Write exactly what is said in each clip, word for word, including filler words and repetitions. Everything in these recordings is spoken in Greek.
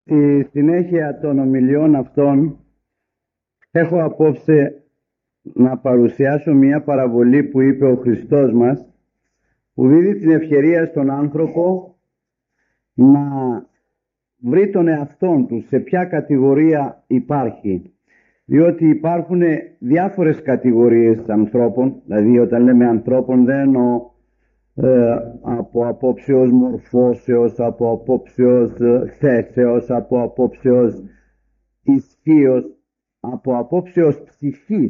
Στη συνέχεια των ομιλιών αυτών έχω απόψε να παρουσιάσω μια παραβολή που είπε ο Χριστός μας, που δίδει την ευκαιρία στον άνθρωπο να βρει τον εαυτόν του σε ποια κατηγορία υπάρχει. Διότι υπάρχουν διάφορες κατηγορίες ανθρώπων, δηλαδή όταν λέμε ανθρώπων δεν εννοώ ε, από απόψεως μορφώσεως, από απόψεως θέσεως, από απόψεως ισχύος, από απόψεως ψυχής.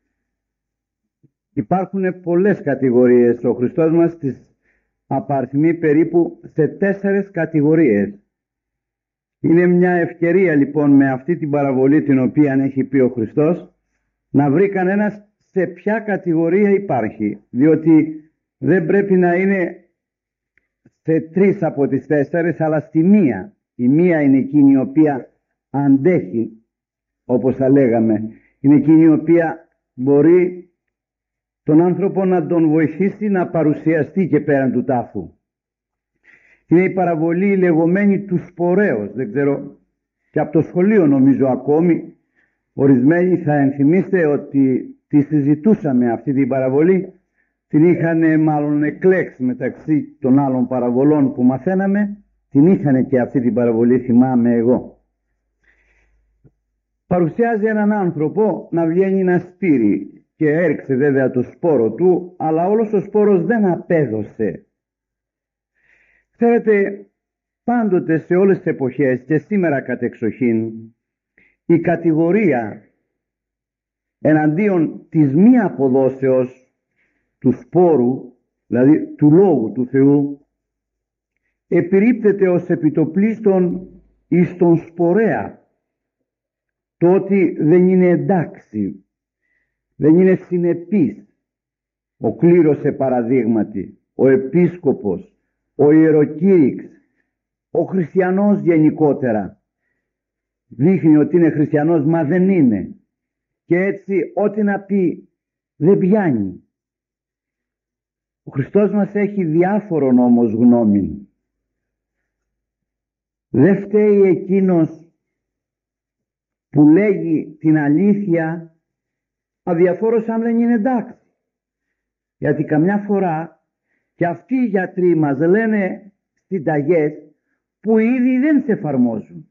Υπάρχουν πολλές κατηγορίες. Ο Χριστός μας τις απαριθμεί περίπου σε τέσσερες κατηγορίες. Είναι μια ευκαιρία λοιπόν με αυτή την παραβολή την οποία έχει πει ο Χριστός να βρει κανένας σε ποια κατηγορία υπάρχει, διότι δεν πρέπει να είναι σε τρεις από τις τέσσερες αλλά στη μία. Η μία είναι εκείνη η οποία αντέχει, όπως θα λέγαμε, είναι εκείνη η οποία μπορεί τον άνθρωπο να τον βοηθήσει να παρουσιαστεί και πέραν του τάφου. Είναι η παραβολή λεγόμενη του σπορέως. Δεν ξέρω, και από το σχολείο νομίζω ακόμη ορισμένοι θα ενθυμίστε ότι τη συζητούσαμε αυτή την παραβολή, την είχαν μάλλον εκλέξει μεταξύ των άλλων παραβολών που μαθαίναμε, την είχαν και αυτή την παραβολή, θυμάμαι εγώ. Παρουσιάζει έναν άνθρωπο να βγαίνει να σπείρει και έριξε βέβαια το σπόρο του, αλλά όλος ο σπόρος δεν απέδωσε. Ξέρετε, πάντοτε σε όλες τις εποχές και σήμερα κατεξοχήν η κατηγορία εναντίον της μη αποδόσεως του σπόρου, δηλαδή του Λόγου του Θεού, επιρρίπτεται ως επιτοπλίστων εις τον σπορέα. Το ότι δεν είναι εντάξει, δεν είναι συνεπής ο κλήρος σε παραδείγματι, ο επίσκοπος, ο ιεροκήρυξ, ο χριστιανός γενικότερα. Δείχνει ότι είναι χριστιανός, μα δεν είναι. Και έτσι ό,τι να πει δεν πιάνει. Ο Χριστός μας έχει διάφορον όμως γνώμη. Δεν φταίει εκείνος που λέγει την αλήθεια αδιαφόρος αν δεν είναι εντάξει. Γιατί καμιά φορά και αυτοί οι γιατροί μας λένε συνταγές που ήδη δεν σε εφαρμόζουν.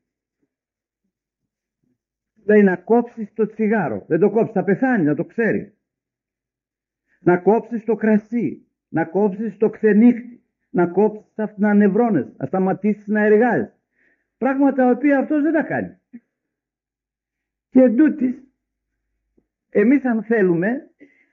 Δηλαδή να κόψεις το τσιγάρο, δεν το κόψεις, θα πεθάνει, να το ξέρει. Να κόψεις το κρασί, να κόψεις το ξενύχτη, να κόψεις τα ανευρώνες, να σταματήσεις να εργάζεις. Πράγματα τα οποία αυτός δεν τα κάνει. Και εντούτοις, εμείς αν θέλουμε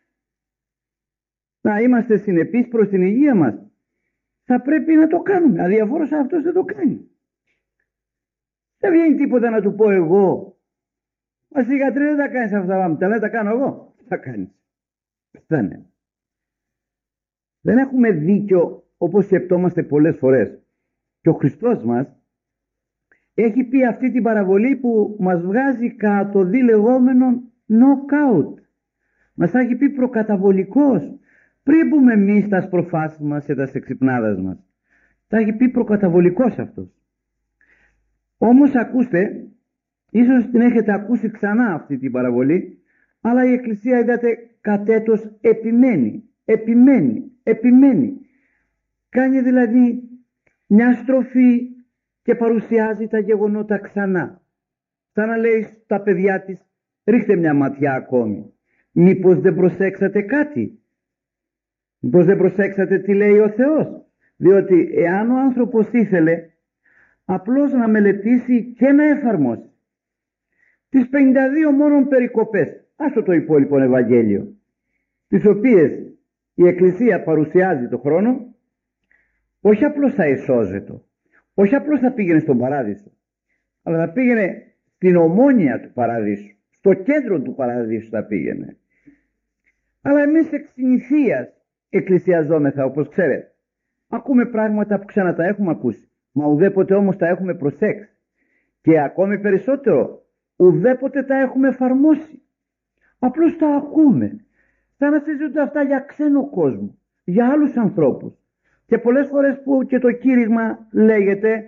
να είμαστε συνεπείς προς την υγεία μας, θα πρέπει να το κάνουμε. Αδιαφόρος αυτός δεν το κάνει. Δεν βγαίνει τίποτα να του πω εγώ, μα οι γιατροί δεν τα κάνεις αυτά, τα λέει τα κάνω εγώ. Τα κάνεις. Δεν είναι. Δεν έχουμε δίκιο όπως σκεπτόμαστε πολλές φορές. Και ο Χριστός μας έχει πει αυτή την παραβολή που μας βγάζει κατά το δι λεγόμενο knockout. Μας έχει πει προκαταβολικός. Πριν πούμε εμείς τα προφάσεις μας και τα εξυπνάδας μας. Τα έχει πει προκαταβολικός αυτός. Όμως ακούστε, ίσως την έχετε ακούσει ξανά αυτή την παραβολή, αλλά η Εκκλησία είδατε κατ' έτος επιμένει, επιμένει, επιμένει. Κάνει δηλαδή μια στροφή και παρουσιάζει τα γεγονότα ξανά. Σαν να λέει στα παιδιά της, ρίχτε μια ματιά ακόμη. Μήπως δεν προσέξατε κάτι? Μήπως δεν προσέξατε τι λέει ο Θεός? Διότι εάν ο άνθρωπος ήθελε απλώς να μελετήσει και να εφαρμόσει τις πενήντα δύο μόνον περικοπές, άσο το υπόλοιπο Ευαγγέλιο, τις οποίες η Εκκλησία παρουσιάζει το χρόνο, όχι απλώς θα εσώζεται, όχι απλώς θα πήγαινε στον παράδεισο, αλλά θα πήγαινε στην ομόνοια του παραδείσου, στο κέντρο του παραδείσου θα πήγαινε. Αλλά εμείς εξ συνηθείας εκκλησιαζόμεθα, όπως ξέρετε. Ακούμε πράγματα που ξανά τα έχουμε ακούσει, μα ουδέποτε όμως τα έχουμε προσέξει. Και ακόμη περισσότερο, ουδέποτε τα έχουμε εφαρμόσει. Απλώς τα ακούμε. Σαν να συζητούνται αυτά για ξένο κόσμο, για άλλους ανθρώπους. Και πολλές φορές που και το κήρυγμα λέγεται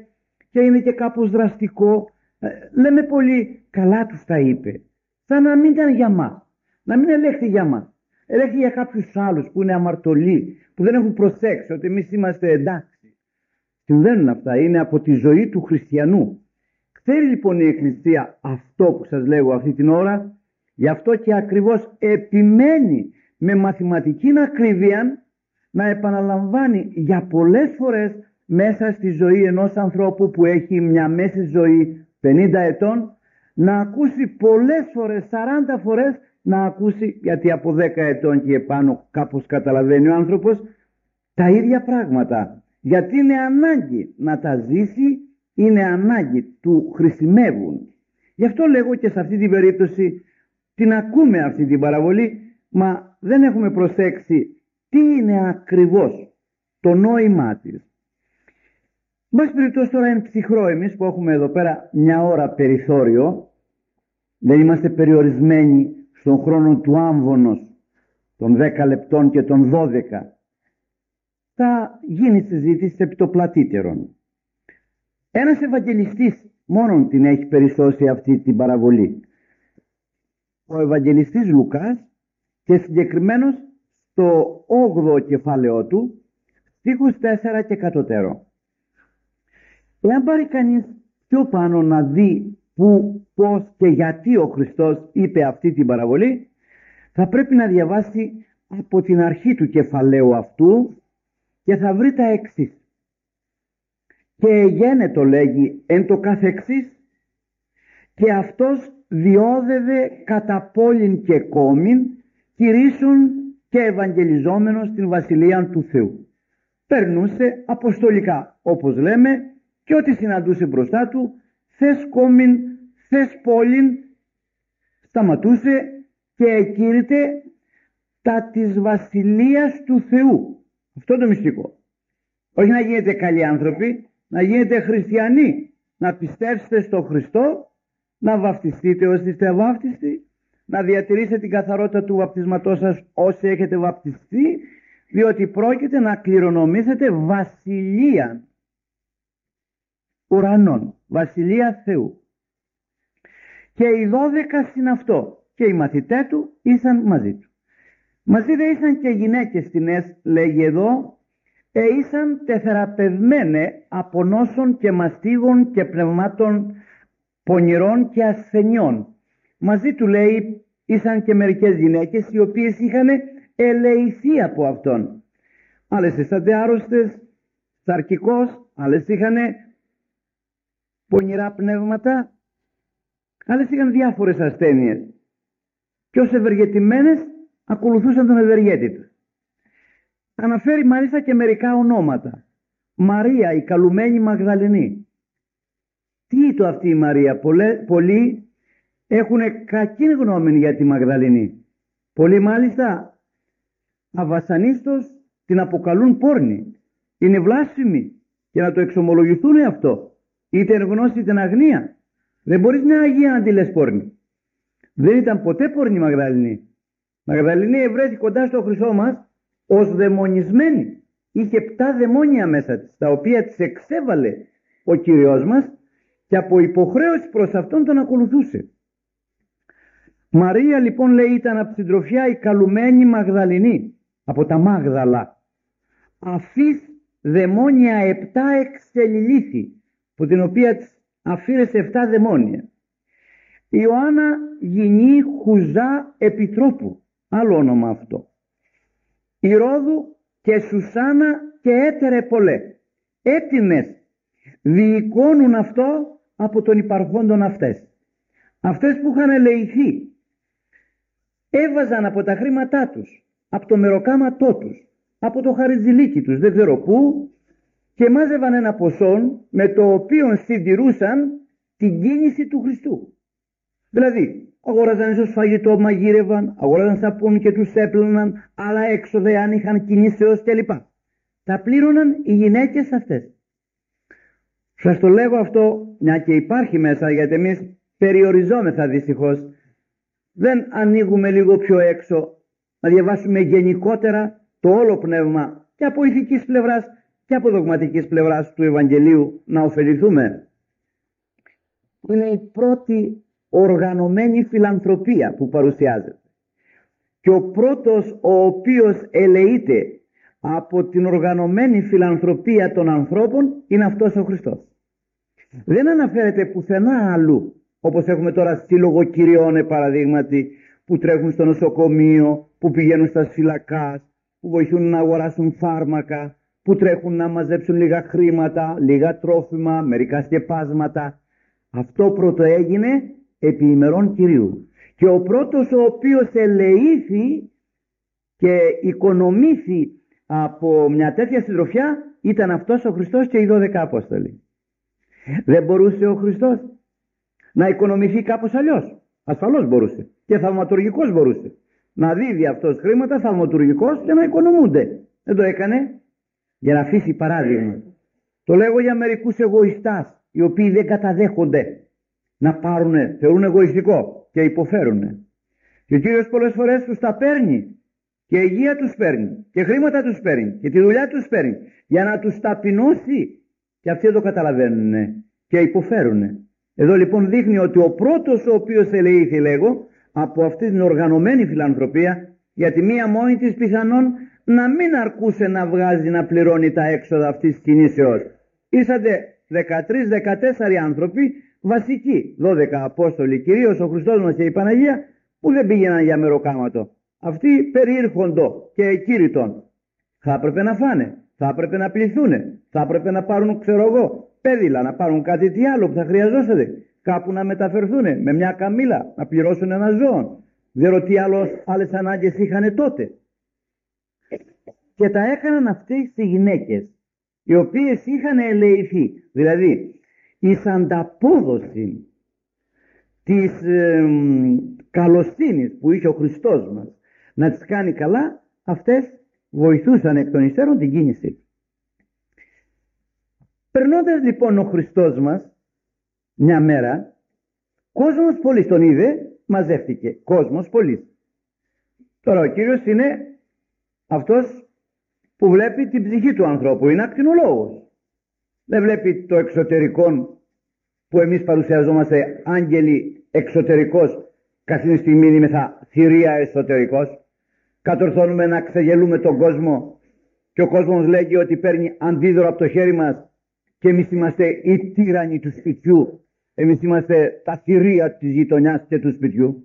και είναι και κάπως δραστικό. Ε, λέμε πολύ καλά τους τα είπε. Σαν να μην ήταν για μας. Να μην ελέγχθη για μας. Ελέγχθη για κάποιους άλλους που είναι αμαρτωλοί, που δεν έχουν προσέξει ότι εμείς είμαστε εντάξει. Συμβαίνουν αυτά. Είναι από τη ζωή του χριστιανού. Ξέρει λοιπόν η Εκκλησία αυτό που σας λέγω αυτή την ώρα. Γι' αυτό και ακριβώς επιμένει με μαθηματική ακρίβεια να επαναλαμβάνει για πολλές φορές μέσα στη ζωή ενός ανθρώπου που έχει μια μέση ζωή πενήντα ετών, να ακούσει πολλές φορές, σαράντα φορές να ακούσει, γιατί από δέκα ετών και επάνω κάπως καταλαβαίνει ο άνθρωπος, τα ίδια πράγματα. Γιατί είναι ανάγκη να τα ζήσει, είναι ανάγκη, του χρησιμεύουν. Γι' αυτό λέγω και σε αυτή την περίπτωση την ακούμε αυτή την παραβολή, μα δεν έχουμε προσέξει τι είναι ακριβώς το νόημά της. Μπας περιπτώσει τώρα είναι ψυχρό, εμείς που έχουμε εδώ πέρα μια ώρα περιθώριο, δεν είμαστε περιορισμένοι στον χρόνο του άμβονος των δέκα λεπτών και των δώδεκα. Θα γίνει συζήτηση επί το πλατύτερον. Ένας Ευαγγελιστής μόνον την έχει περισσώσει αυτή την παραβολή. Ο Ευαγγελιστής Λουκάς, και συγκεκριμένος στο όγδοο κεφάλαιό του, στίχους τέσσερα και κατωτέρω. Εάν πάρει κανείς πιο πάνω να δει που, πώς και γιατί ο Χριστός είπε αυτή την παραβολή, θα πρέπει να διαβάσει από την αρχή του κεφαλαίου αυτού και θα βρει τα εξής. Και εγένετο, λέγει, εν το καθεξής, και αυτός διόδευε κατά πόλην και κόμην, κηρύσσουν και ευαγγελιζόμενος την βασιλεία του Θεού. Περνούσε αποστολικά, όπως λέμε, και ό,τι συναντούσε μπροστά του, θες κόμην, θες πόλην, σταματούσε και εκήρυτε τα της βασιλείας του Θεού. Αυτό το μυστικό. Όχι να γίνετε καλοί άνθρωποι, να γίνετε χριστιανοί, να πιστεύσετε στο Χριστό, να βαπτιστείτε όσοι είστε αβάπτιστοι, να διατηρήσετε την καθαρότητα του βαπτισματός σας όσοι έχετε βαπτιστεί, διότι πρόκειται να κληρονομήσετε βασιλεία ουρανών, βασιλεία Θεού. Και οι δώδεκα συν αυτό και οι μαθητές του ήσαν μαζί του. Μαζί δεν ήσαν και γυναίκες τινές, λέγει εδώ, ε, ήσαν τεθεραπευμένε από νόσων και μαστίγων και πνευμάτων πονηρών και ασθενειών. Μαζί του, λέει, ήσαν και μερικές γυναίκες οι οποίες είχαν ελεηθεί από αυτόν. Άλλες ήσαν άρρωστες, σαρκικός, άλλες είχαν πονηρά πνεύματα, άλλες είχαν διάφορες ασθένειες. Και ως ευεργετημένες ακολουθούσαν τον ευεργέτη του. Αναφέρει μάλιστα και μερικά ονόματα. Μαρία, η καλουμένη Μαγδαληνή. Τι ήταν αυτή η Μαρία? Πολλέ, πολλοί έχουν κακή γνώμη για τη Μαγδαληνή. Πολλοί μάλιστα αβασανίστως την αποκαλούν πόρνη. Είναι βλάσφημη και να το εξομολογηθούν αυτό. Είτε εν γνώση είτε εν αγνία. Δεν μπορείς μια Αγία να τη λες πόρνη. Δεν ήταν ποτέ πόρνη η Μαγδαληνή. Μαγδαληνή ευρέθη κοντά στο Χριστό μας ως δαιμονισμένη. Είχε επτά δαιμόνια μέσα της, τα οποία της εξέβαλε ο Κύριος μας και από υποχρέωση προς αυτόν τον ακολουθούσε. Μαρία λοιπόν, λέει, ήταν από την συντροφιά η καλουμένη Μαγδαληνή, από τα Μάγδαλα. Αφής δαιμόνια επτά εξελιλήθη, που την οποία της αφήρεσε επτά δαιμόνια. Ιωάννα γυνή Χουζά Επιτρόπου, άλλο όνομα αυτό. Ηρώδου και Σουσάνα και έτερε πολλέ. Έτοιμες διεικόνουν αυτό από τον υπαρχόντων αυτές. Αυτές που είχαν ελεηθεί έβαζαν από τα χρήματά τους, από το μεροκάματό τους, από το χαριτζηλίκι τους, δεν ξέρω πού, και μάζευαν ένα ποσό με το οποίο συντηρούσαν την κίνηση του Χριστού. Δηλαδή, αγόραζαν ίσως φαγητό, μαγείρευαν, αγόραζαν σαπούνι και τους έπλαιναν, άλλα έξοδα αν είχαν κινήσεως κλπ. Τα πλήρωναν οι γυναίκες αυτές. Σας το λέγω αυτό, μια και υπάρχει μέσα, γιατί εμείς περιοριζόμεθα δυστυχώς. Δεν ανοίγουμε λίγο πιο έξω, να διαβάσουμε γενικότερα το όλο πνεύμα και από ηθικής πλευράς και από δογματικής πλευράς του Ευαγγελίου να ωφεληθούμε. είναι η πρώτη οργανωμένη φιλανθρωπία που παρουσιάζεται. Και ο πρώτος ο οποίος ελεείται από την οργανωμένη φιλανθρωπία των ανθρώπων είναι αυτός ο Χριστός. Δεν αναφέρεται πουθενά αλλού, όπως έχουμε τώρα σύλλογο κυριών παραδείγματι, που τρέχουν στο νοσοκομείο, που πηγαίνουν στα φυλακά, που βοηθούν να αγοράσουν φάρμακα, που τρέχουν να μαζέψουν λίγα χρήματα, λίγα τρόφιμα, μερικά σκεπάσματα. Αυτό πρώτο έγινε επί ημερών Κυρίου. Και ο πρώτος ο οποίος ελεήθη και οικονομήθη από μια τέτοια συντροφιά ήταν αυτός ο Χριστός και οι δώδεκα Απόστολοι. Δεν μπορούσε ο Χριστός να οικονομηθεί κάπως αλλιώς? Ασφαλώς μπορούσε. Και θαυματουργικός μπορούσε. Να δίδει αυτός χρήματα θαυματουργικός και να οικονομούνται. Δεν το έκανε για να αφήσει παράδειγμα. Το λέγω για μερικούς εγωιστάς, οι οποίοι δεν καταδέχονται να πάρουνε, θεωρούν εγωιστικό και υποφέρουνε. Και ο Κύριος πολλές φορές τους τα παίρνει και υγεία τους παίρνει και χρήματα τους παίρνει και τη δουλειά τους παίρνει για να τους ταπεινώσει, και αυτοί δεν το καταλαβαίνουν και υποφέρουνε. Εδώ λοιπόν δείχνει ότι ο πρώτος ο οποίος ελεήθη, λέγω, από αυτή την οργανωμένη φιλανθρωπία, γιατί μία μόνη της πιθανόν να μην αρκούσε να βγάζει, να πληρώνει τα έξοδα αυτής της κινήσεως. Ήσατε δεκατρείς δεκατέσσερις άνθρωποι βασικοί, δώδεκα Απόστολοι, κυρίως ο Χριστός μας και η Παναγία, που δεν πήγαιναν για μεροκάματο. Αυτοί περιήρχοντο και εκήρυτον. Θα έπρεπε να φάνε, θα έπρεπε να πληθούνε, θα έπρεπε να πάρουν, ξέρω εγώ, πέδιλα, να πάρουν κάτι τι άλλο που θα χρειαζόσατε, κάπου να μεταφερθούν με μια καμήλα, να πληρώσουν ένα ζώο. Δεν ξέρω τι άλλες ανάγκες είχαν τότε. Και τα έκαναν αυτές οι γυναίκες, οι οποίες είχαν ελεηθεί. Δηλαδή, εις ανταπόδοση της ε, καλοσύνης που είχε ο Χριστός μας να τις κάνει καλά, αυτές βοηθούσαν εκ των υστέρων την κίνηση. Περνώντας λοιπόν ο Χριστός μας μια μέρα, κόσμος πολύς τον είδε, μαζεύτηκε. Κόσμος πολύς. Τώρα ο Κύριος είναι αυτός που βλέπει την ψυχή του ανθρώπου, είναι ακτινολόγος. Δεν βλέπει το εξωτερικό που εμείς παρουσιαζόμαστε άγγελοι εξωτερικός, καθήν στιγμή είμεθα θηρία εσωτερικός. Κατορθώνουμε να ξεγελούμε τον κόσμο και ο κόσμος λέγει ότι παίρνει αντίδωρο από το χέρι μας και εμείς είμαστε οι τύρανοι του σπιτιού, εμείς είμαστε τα θηρία της γειτονιάς και του σπιτιού.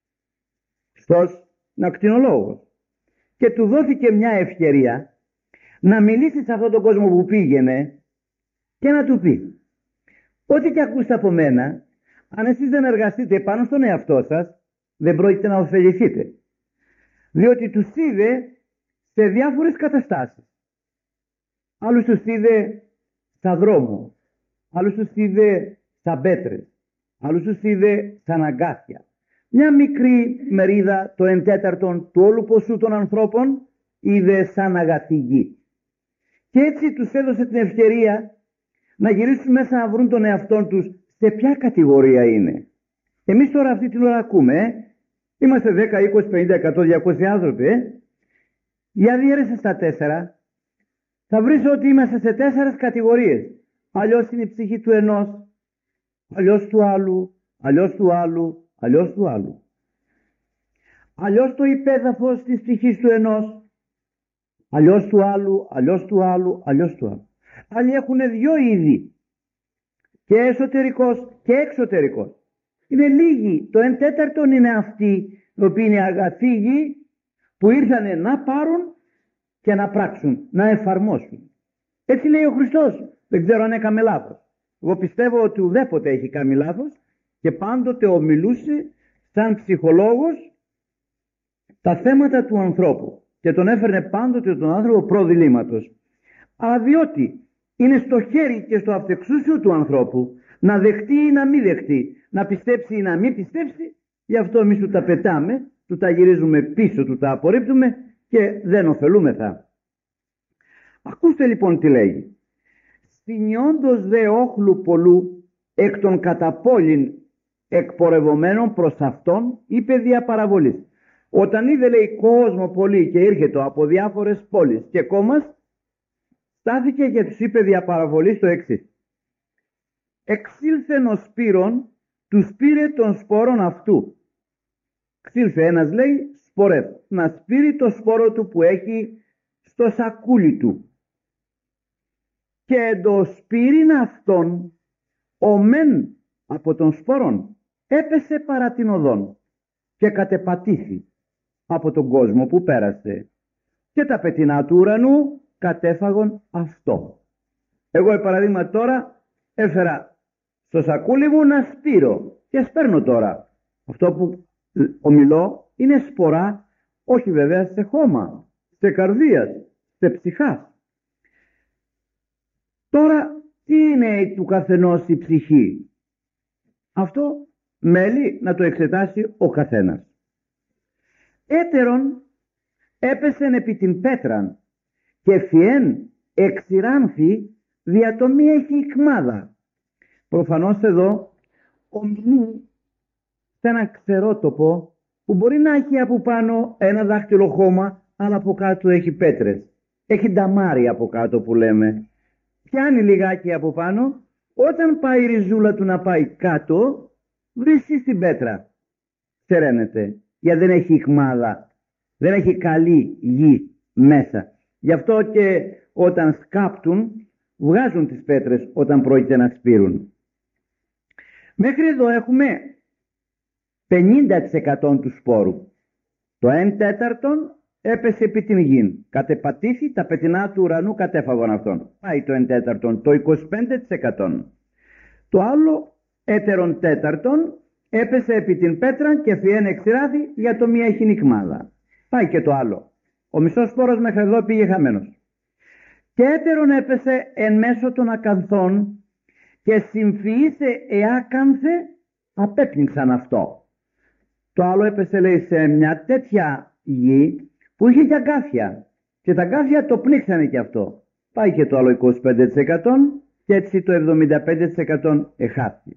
Χριστός είναι ακτινολόγος και του δόθηκε μια ευκαιρία να μιλήσει σε αυτόν τον κόσμο που πήγαινε και να του πει: ό,τι και ακούσετε από μένα, αν εσείς δεν εργαστείτε πάνω στον εαυτό σας, δεν πρόκειται να ωφεληθείτε. Διότι τους είδε σε διάφορες καταστάσεις. Άλλους τους είδε στα δρόμο, άλλους τους είδε στα πέτρες, άλλους τους είδε σαν αγκάθια. Μια μικρή μερίδα, το εν τέταρτον του όλου ποσού των ανθρώπων, είδε σαν αγαθή γη. Και έτσι τους έδωσε την ευκαιρία να γυρίσουν μέσα να βρουν τον εαυτόν τους σε ποια κατηγορία είναι. Εμείς τώρα αυτή την ώρα ακούμε, ε? Είμαστε δέκα, είκοσι, πενήντα, εκατό, διακόσιοι άνθρωποι. Ε? Για διέρεσε στα τέσσερα, θα βρεις ότι είμαστε σε τέσσερις κατηγορίες. Αλλιώς είναι η ψυχή του ενός, αλλιώς του άλλου, αλλιώς του άλλου, αλλιώς του άλλου. Αλλιώς το υπέδαφος της ψυχής του ενός, αλλιώς του άλλου, αλλιώς του άλλου, αλλιώς του άλλου. Άλλοι έχουν δύο είδη, και εσωτερικός και εξωτερικός. Είναι λίγοι, το εν τέταρτον είναι αυτοί οι οποίοι είναι αγαθοί γη, που ήρθανε να πάρουν και να πράξουν, να εφαρμόσουν. Έτσι λέει ο Χριστός. Δεν ξέρω αν έκαμε λάθος. Εγώ πιστεύω ότι ουδέποτε έχει κάνει λάθος και πάντοτε ομιλούσε σαν ψυχολόγος τα θέματα του ανθρώπου και τον έφερνε πάντοτε τον άνθρωπο προδιλήμματος. Αλλά διότι είναι στο χέρι και στο αυτεξούσιο του ανθρώπου να δεχτεί ή να μην δεχτεί, να πιστέψει ή να μην πιστέψει, γι' αυτό εμείς του τα πετάμε, του τα γυρίζουμε πίσω, του τα απορρίπτουμε και δεν ωφελούμεθα. Ακούστε λοιπόν τι λέγει. Συνιόντος δε όχλου πολλού εκ των καταπόλην εκπορευομένων προς αυτόν, είπε δια παραβολής. Όταν είδε, λέει, κόσμο πολύ και ήρχεται από διάφορες πόλεις και κόμμας, στάθηκε και τους είπε δια παραβολής το εξής. Εξήλθεν ο Σπύρον τους πήρε των σπόρων αυτού. Ξύλωσε ένας, λέει, σπορεύ, να σπείρει το σπόρο του που έχει στο σακούλι του. Και εντό σπήριν αυτόν, ο μεν από των σπόρων έπεσε παρά την οδόν και κατεπατήθη από τον κόσμο που πέρασε, και τα πετεινά του ουρανού κατέφαγον αυτό. Εγώ, παραδείγμα, τώρα έφερα στο σακούλι μου να σπείρω και σπέρνω τώρα. Αυτό που ομιλώ είναι σπορά, όχι βέβαια σε χώμα, σε καρδίας, σε ψυχάς. Τώρα τι είναι του καθενός η ψυχή? Αυτό μέλει να το εξετάσει ο καθένας. Έτερον έπεσεν επί την πέτραν και φιέν εξηράνθη δια το μη έχει ικμάδα. Προφανώς εδώ ομιλεί σε ένα ξερότοπο που μπορεί να έχει από πάνω ένα δάχτυλο χώμα, αλλά από κάτω έχει πέτρες. Έχει νταμάρι από κάτω που λέμε. Πιάνει λιγάκι από πάνω, όταν πάει η ριζούλα του να πάει κάτω, βρίσκει στην πέτρα. Ξεραίνεται, γιατί δεν έχει ικμάδα, δεν έχει καλή γη μέσα. Γι' αυτό και όταν σκάπτουν, βγάζουν τις πέτρες όταν πρόκειται να σπείρουν. Μέχρι εδώ έχουμε πενήντα τοις εκατό του σπόρου. Το ένα τέταρτον έπεσε επί την γη. Κατεπατήθη, τα πετεινά του ουρανού κατέφαγαν αυτόν. Πάει το ένα τέταρτον, το είκοσι πέντε τοις εκατό. Το άλλο έτερον τέταρτον έπεσε επί την πέτρα και φιέν εξηράθη για το μία έχει νικμάδα. Πάει και το άλλο. Ο μισός σπόρος μέχρι εδώ πήγε χαμένος. Και έτερον έπεσε εν μέσω των ακανθών και συμφυήσε εάκανθε, απέπνιξαν αυτό. Το άλλο έπεσε, λέει, σε μια τέτοια γη που είχε και αγκάθια και τα αγκάθια το πνίξανε και αυτό. Πάει και το άλλο είκοσι πέντε τοις εκατό και έτσι το εβδομήντα πέντε τοις εκατό εχάθη.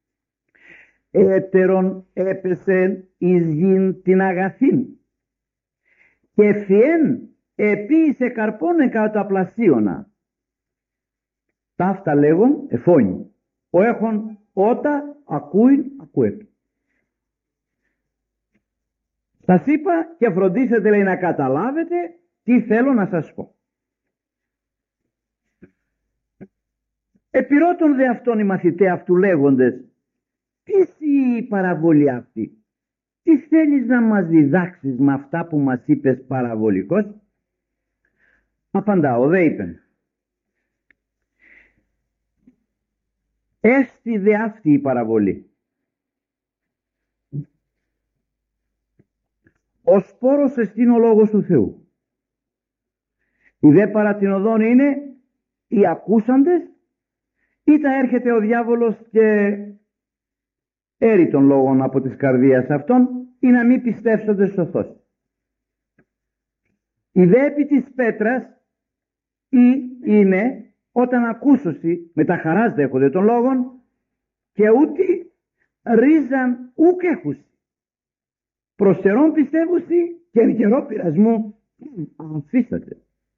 Έτερον έπεσε εις γην την αγαθήν και φιέν επίησε καρπόνε κάτω απλασίωνα. Ταύτα λέγον εφώνει. Ο έχων ότα ακούει ακούεται. Σας είπα και φροντίσετε, λέει, να καταλάβετε τι θέλω να σας πω. Επιρώτων δε αυτόν οι μαθητέ αυτού λέγοντες, τι σύ η παραβολή αυτή? Τι θέλεις να μας διδάξεις με αυτά που μας είπες παραβολικός? Απαντάω, δε είπεν. Έστι δε αυτή η παραβολή. Ο σπόρος εστίν ο λόγος του Θεού. Η δε παρά την οδόν είναι οι ακούσαντες, ή τα έρχεται ο διάβολος και έρει των λόγων από τις καρδίας αυτών, ή να μην πιστεύσονται σωστός. Η δε επί της πέτρας ή είναι όταν ακούσωσι με τα χαράς δέχονται των λόγων και ούτε ρίζαν ουκ έχουσι. Προσερών πιστεύουσι και εν καιρό πειρασμού αμφίσταται.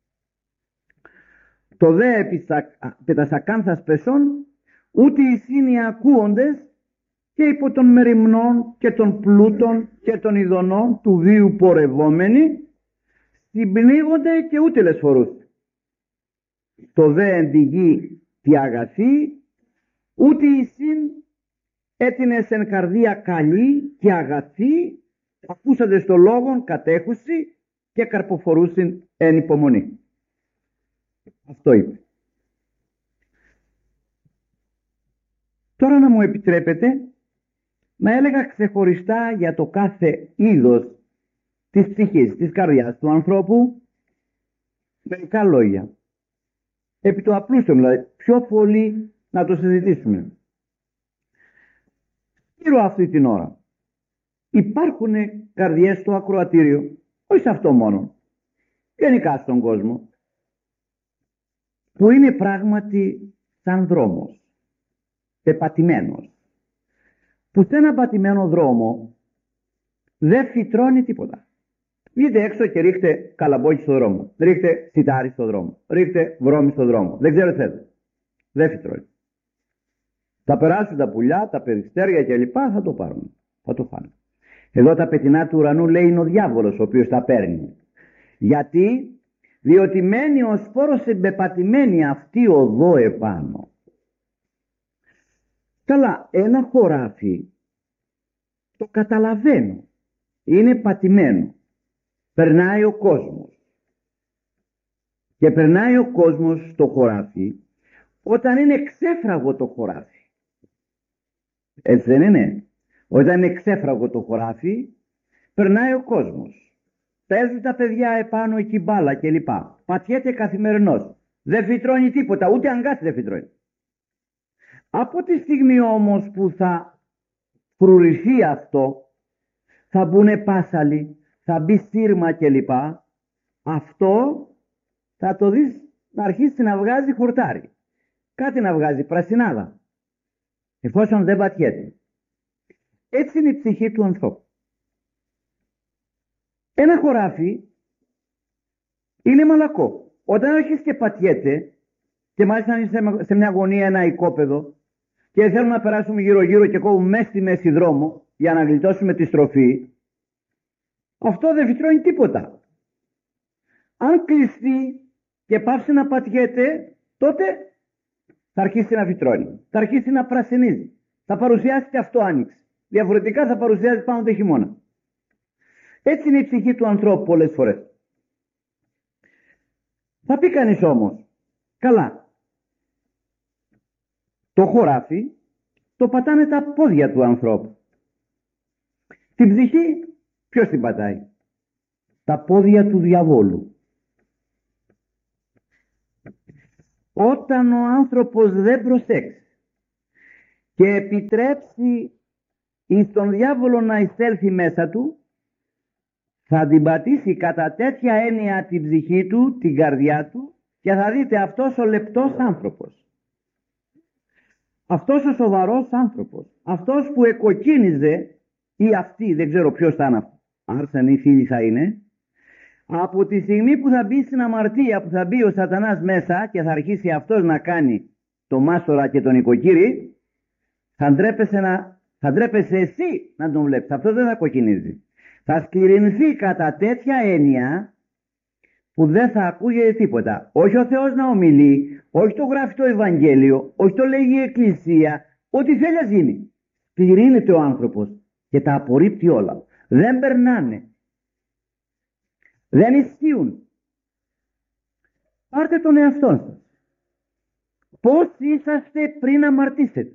Το δε επί τα σακάνθας πεσών ούτε οι σύνοι ακούοντες και υπό των μεριμνών και των πλούτων και των ειδονών του βίου πορευόμενοι συμπνίγονται και ούτε λεσφορούς. Το δε εν τη γη τη αγαθή ούτε η συν έτεινες εν καρδία καλή και αγαθή ακούσατε στο λόγον κατέχουσι και καρποφορούσιν εν υπομονή. Αυτό είπε. Τώρα να μου επιτρέπετε να έλεγα ξεχωριστά για το κάθε είδος της ψυχής, της καρδιάς του ανθρώπου μερικά λόγια. Επί το απλούστο, δηλαδή πιο πολύ να το συζητήσουμε. Γύρω αυτή την ώρα υπάρχουν καρδιές στο ακροατήριο, όχι σε αυτό μόνο, γενικά στον κόσμο, που είναι πράγματι σαν δρόμος, πεπατημένος, που σε ένα πατημένο δρόμο δεν φυτρώνει τίποτα. Βγείτε έξω και ρίχτε καλαμπόκι στο δρόμο, ρίχτε σιτάρι στο δρόμο, ρίχτε βρώμη στο δρόμο, δεν ξέρω τι θέλετε, δεν φυτρώνει. Θα περάσουν τα πουλιά, τα περιστέρια κλπ. Θα το πάρουν. Θα το φάνε. Εδώ τα πετεινά του ουρανού λέει είναι ο διάβολος ο οποίος τα παίρνει. Γιατί? Διότι μένει ο σπόρος εμπεπατημένη αυτή οδό επάνω. Καλά, ένα χωράφι το καταλαβαίνω. Είναι πατημένο. Περνάει ο κόσμος. Και περνάει ο κόσμος στο χωράφι όταν είναι ξέφραγο το χωράφι. Έτσι δεν είναι? Όταν είναι ξέφραγο το χωράφι, περνάει ο κόσμος. Παίζουν τα παιδιά επάνω εκεί μπάλα κλπ. Πατιέται καθημερινώς. Δεν φυτρώνει τίποτα, ούτε αγκάθι δεν φυτρώνει. Από τη στιγμή όμως που θα φρουρηθεί αυτό, θα μπουνε πάσαλοι, θα μπει σύρμα κλπ. Αυτό θα το δεις να αρχίσει να βγάζει χορτάρι. Κάτι να βγάζει πρασινάδα. Εφόσον δεν πατιέται. Έτσι είναι η ψυχή του ανθρώπου. Ένα χωράφι είναι μαλακό. Όταν αρχίσει και πατιέται, και μάλιστα αν είναι σε μια γωνία ένα οικόπεδο και θέλουμε να περάσουμε γύρω γύρω και κόβουμε μέσα στη μέση δρόμο για να γλιτώσουμε τη στροφή, αυτό δεν φυτρώνει τίποτα. Αν κλειστεί και πάψει να πατιέται, τότε θα αρχίσει να φυτρώνει. Θα αρχίσει να πρασινίζει. Θα παρουσιάσει και αυτό άνοιξη. Διαφορετικά θα παρουσιάζει πάνω το χειμώνα. Έτσι είναι η ψυχή του ανθρώπου πολλές φορές. Θα πει κανείς όμως, καλά, το χωράφι το πατάνε τα πόδια του ανθρώπου. Την ψυχή ποιος την πατάει? Τα πόδια του διαβόλου. Όταν ο άνθρωπος δεν προσέξει και επιτρέψει εις τον διάβολο να εισέλθει μέσα του, θα την πατήσει κατά τέτοια έννοια την ψυχή του, την καρδιά του, και θα δείτε αυτός ο λεπτός άνθρωπος, αυτός ο σοβαρός άνθρωπος, αυτός που εκοκκίνιζε, ή αυτή, δεν ξέρω ποιος θα είναι, άρσαν ή φίλοι θα είναι, από τη στιγμή που θα μπει στην αμαρτία, που θα μπει ο σατανάς μέσα και θα αρχίσει αυτός να κάνει το μάστορα και τον οικοκύρη, θα ντρέπεσαι, να, θα ντρέπεσαι εσύ να τον βλέπεις. Αυτός δεν θα κοκκινίζει. Θα σκληρινθεί κατά τέτοια έννοια που δεν θα ακούγεται τίποτα. Όχι ο Θεός να ομιλεί, όχι το γράφει το Ευαγγέλιο, όχι το λέγει η Εκκλησία, ό,τι θέλει ας γίνει. Σκληρύνεται ο άνθρωπος και τα απορρίπτει όλα. Δεν περνάνε. Δεν ισχύουν. Πάρτε τον εαυτό σας. Πώς είσαστε πριν αμαρτήσετε?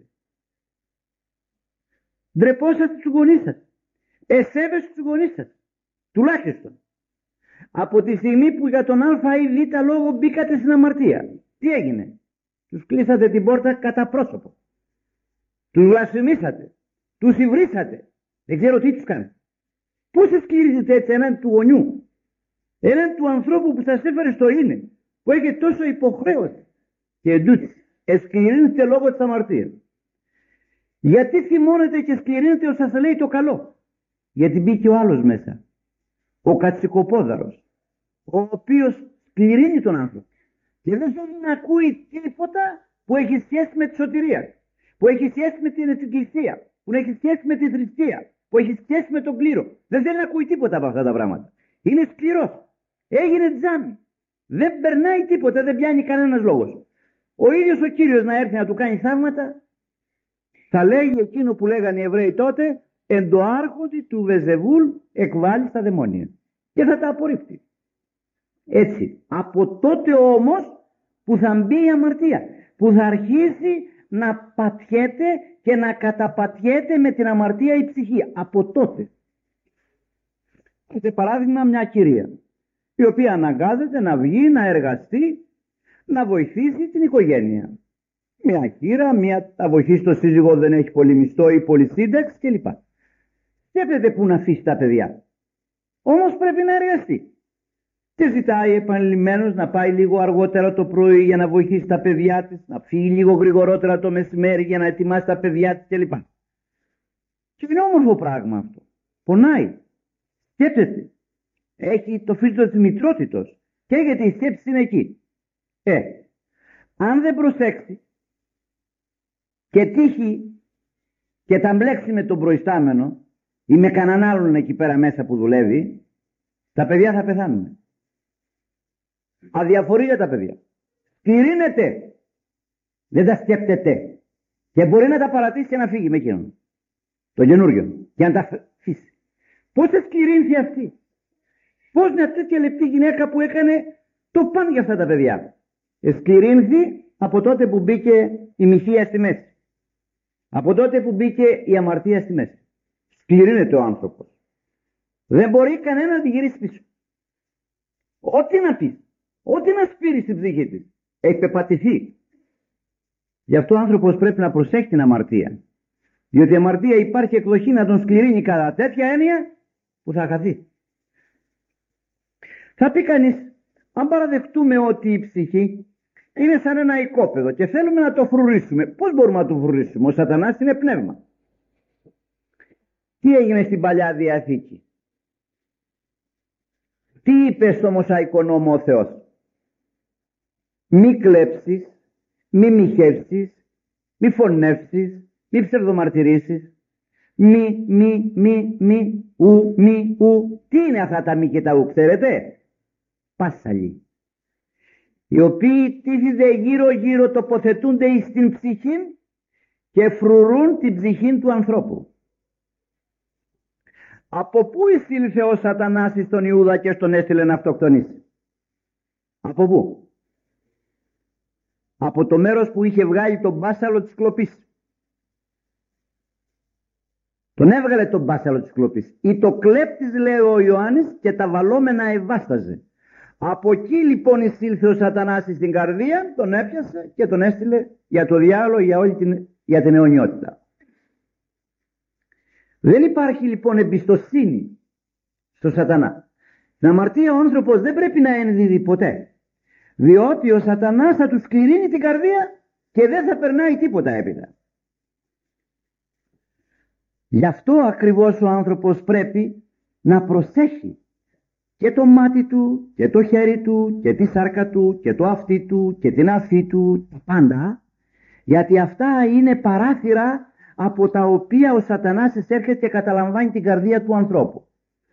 Ντρεπόσαστε στους γονείς σας. Εσέβεστε στους γονείς σας. Τουλάχιστον. Από τη στιγμή που για τον α ή β λόγο μπήκατε στην αμαρτία, τι έγινε? Τους κλείσατε την πόρτα κατά πρόσωπο. Τους βλασφημίσατε. Τους υβρίσατε. Δεν ξέρω τι τους κάνετε. Πώς εσκληρίζετε έτσι έναν του γονιού? Έναν του ανθρώπου που σας έφερε στο είναι, που έχει τόσο υποχρέωση. Και εντούτοις εσκληρύνεται λόγω της αμαρτίας. Γιατί θυμώνετε και σκληρύνετε ως σας λέει το καλό? Γιατί μπήκε ο άλλος μέσα, ο κατσικοπόδαρος, ο οποίος σκληρύνει τον άνθρωπο και δεν θέλει να ακούει τίποτα που έχει σχέση με τη σωτηρία, που έχει σχέση με την εκκλησία, που έχει σχέση με τη θρησκεία, που έχει σχέση με τον κλήρο. Δεν θέλει να ακούει τίποτα από αυτά τα πράγματα. Είναι σκληρός. Έγινε τζάμι. Δεν περνάει τίποτα, δεν πιάνει κανένας λόγος. Ο ίδιος ο Κύριος να έρθει να του κάνει θαύματα, θα λέγει εκείνο που λέγανε οι Εβραίοι τότε, εν το άρχοντι του Βεζεβούλ εκβάλλει στα δαιμόνια. Και θα τα απορρίπτει. Έτσι. Από τότε όμως που θα μπει η αμαρτία, που θα αρχίσει να πατιέται και να καταπατιέται με την αμαρτία η ψυχή. Από τότε. Σε παράδειγμα μια κυρία, η οποία αναγκάζεται να βγει, να εργαστεί, να βοηθήσει την οικογένεια. Μια χείρα, μια θα βοηθήσει το σύζυγο, δεν έχει πολύ μισθό ή πολύ σύνταξη κλπ. Σκέφτεται που να αφήσει τα παιδιά. Όμως πρέπει να εργαστεί. Και ζητάει επανειλημμένως να πάει λίγο αργότερα το πρωί για να βοηθήσει τα παιδιά της, να φύγει λίγο γρηγορότερα το μεσημέρι για να ετοιμάσει τα παιδιά της κλπ. Και είναι όμορφο πράγμα αυτό. Πονάει. Σκέφτεται. Έχει το φίλτρο της μητρότητος. Και γιατί η σκέψη είναι εκεί. Ε, αν δεν προσέξει, και τύχει και τα μπλέξει με τον προϊστάμενο ή με κανέναν άλλον εκεί πέρα μέσα που δουλεύει, τα παιδιά θα πεθάνουν. Αδιαφορία τα παιδιά. Σκληρύνεται. Δεν τα σκέπτεται. Και μπορεί να τα παρατήσει και να φύγει με εκείνον. Το καινούριο. Και να τα αφήσει. Πώς θα σκληρύνθη αυτή. Πώς μια τέτοια λεπτή γυναίκα που έκανε το παν για αυτά τα παιδιά. Σκληρύνθη από τότε που μπήκε η μοιχεία στη μέση. Από τότε που μπήκε η αμαρτία στη μέση. Σκληρύνεται ο άνθρωπος. Δεν μπορεί κανένα να τη γυρίσει πίσω. Ό,τι να πει, ό,τι να σπείρει στην ψυχή της, έχει πεπατηθεί. Γι' αυτό ο άνθρωπος πρέπει να προσέχει την αμαρτία. Διότι η αμαρτία υπάρχει εκδοχή να τον σκληρύνει κατά τέτοια έννοια που θα χαθεί. Θα πει κανείς, αν παραδεχτούμε ότι η ψυχή είναι σαν ένα οικόπεδο και θέλουμε να το φρουρήσουμε, πώς μπορούμε να το φρουρήσουμε? Ο Σατανάς είναι πνεύμα. Τι έγινε στην Παλιά Διαθήκη? Τι είπε στο Μωσαϊκό νόμο ο Θεός? Μη κλέψεις, μη μοιχεύσεις, μη φωνεύσεις, μη ψευδομαρτυρήσεις, μη, μη, μη, μη, ου, μη, ου. Τι είναι αυτά τα μη και τα ου, ξέρετε? Πάσαλοι, οι οποίοι τύφιδε γύρω γύρω τοποθετούνται εις την ψυχή και φρουρούν την ψυχή του ανθρώπου. Από πού εισήλθε ο Σατανάς στον Ιούδα και στον έστειλε να αυτοκτονήσει? Από πού? Από το μέρος που είχε βγάλει τον μπάσαλο της κλοπής. Τον έβγαλε τον μπάσαλο της κλοπής. Ή το κλέπτης, λέει ο Ιωάννης, και τα βαλόμενα εβάσταζε. Από εκεί λοιπόν εισήλθε ο Σατανάς στην καρδία, τον έπιασε και τον έστειλε για το διάολο, για όλη την, για την αιωνιότητα. Δεν υπάρχει λοιπόν εμπιστοσύνη στο Σατανά. Στην αμαρτία ο άνθρωπος δεν πρέπει να ενδίδει ποτέ. Διότι ο Σατανάς θα του σκληρύνει την καρδία και δεν θα περνάει τίποτα έπειτα. Γι' αυτό ακριβώς ο άνθρωπος πρέπει να προσέχει και το μάτι του και το χέρι του και τη σάρκα του και το αυτί του και την αφή του, τα πάντα, γιατί αυτά είναι παράθυρα από τα οποία ο Σατανάς εισέρχεται και καταλαμβάνει την καρδία του ανθρώπου.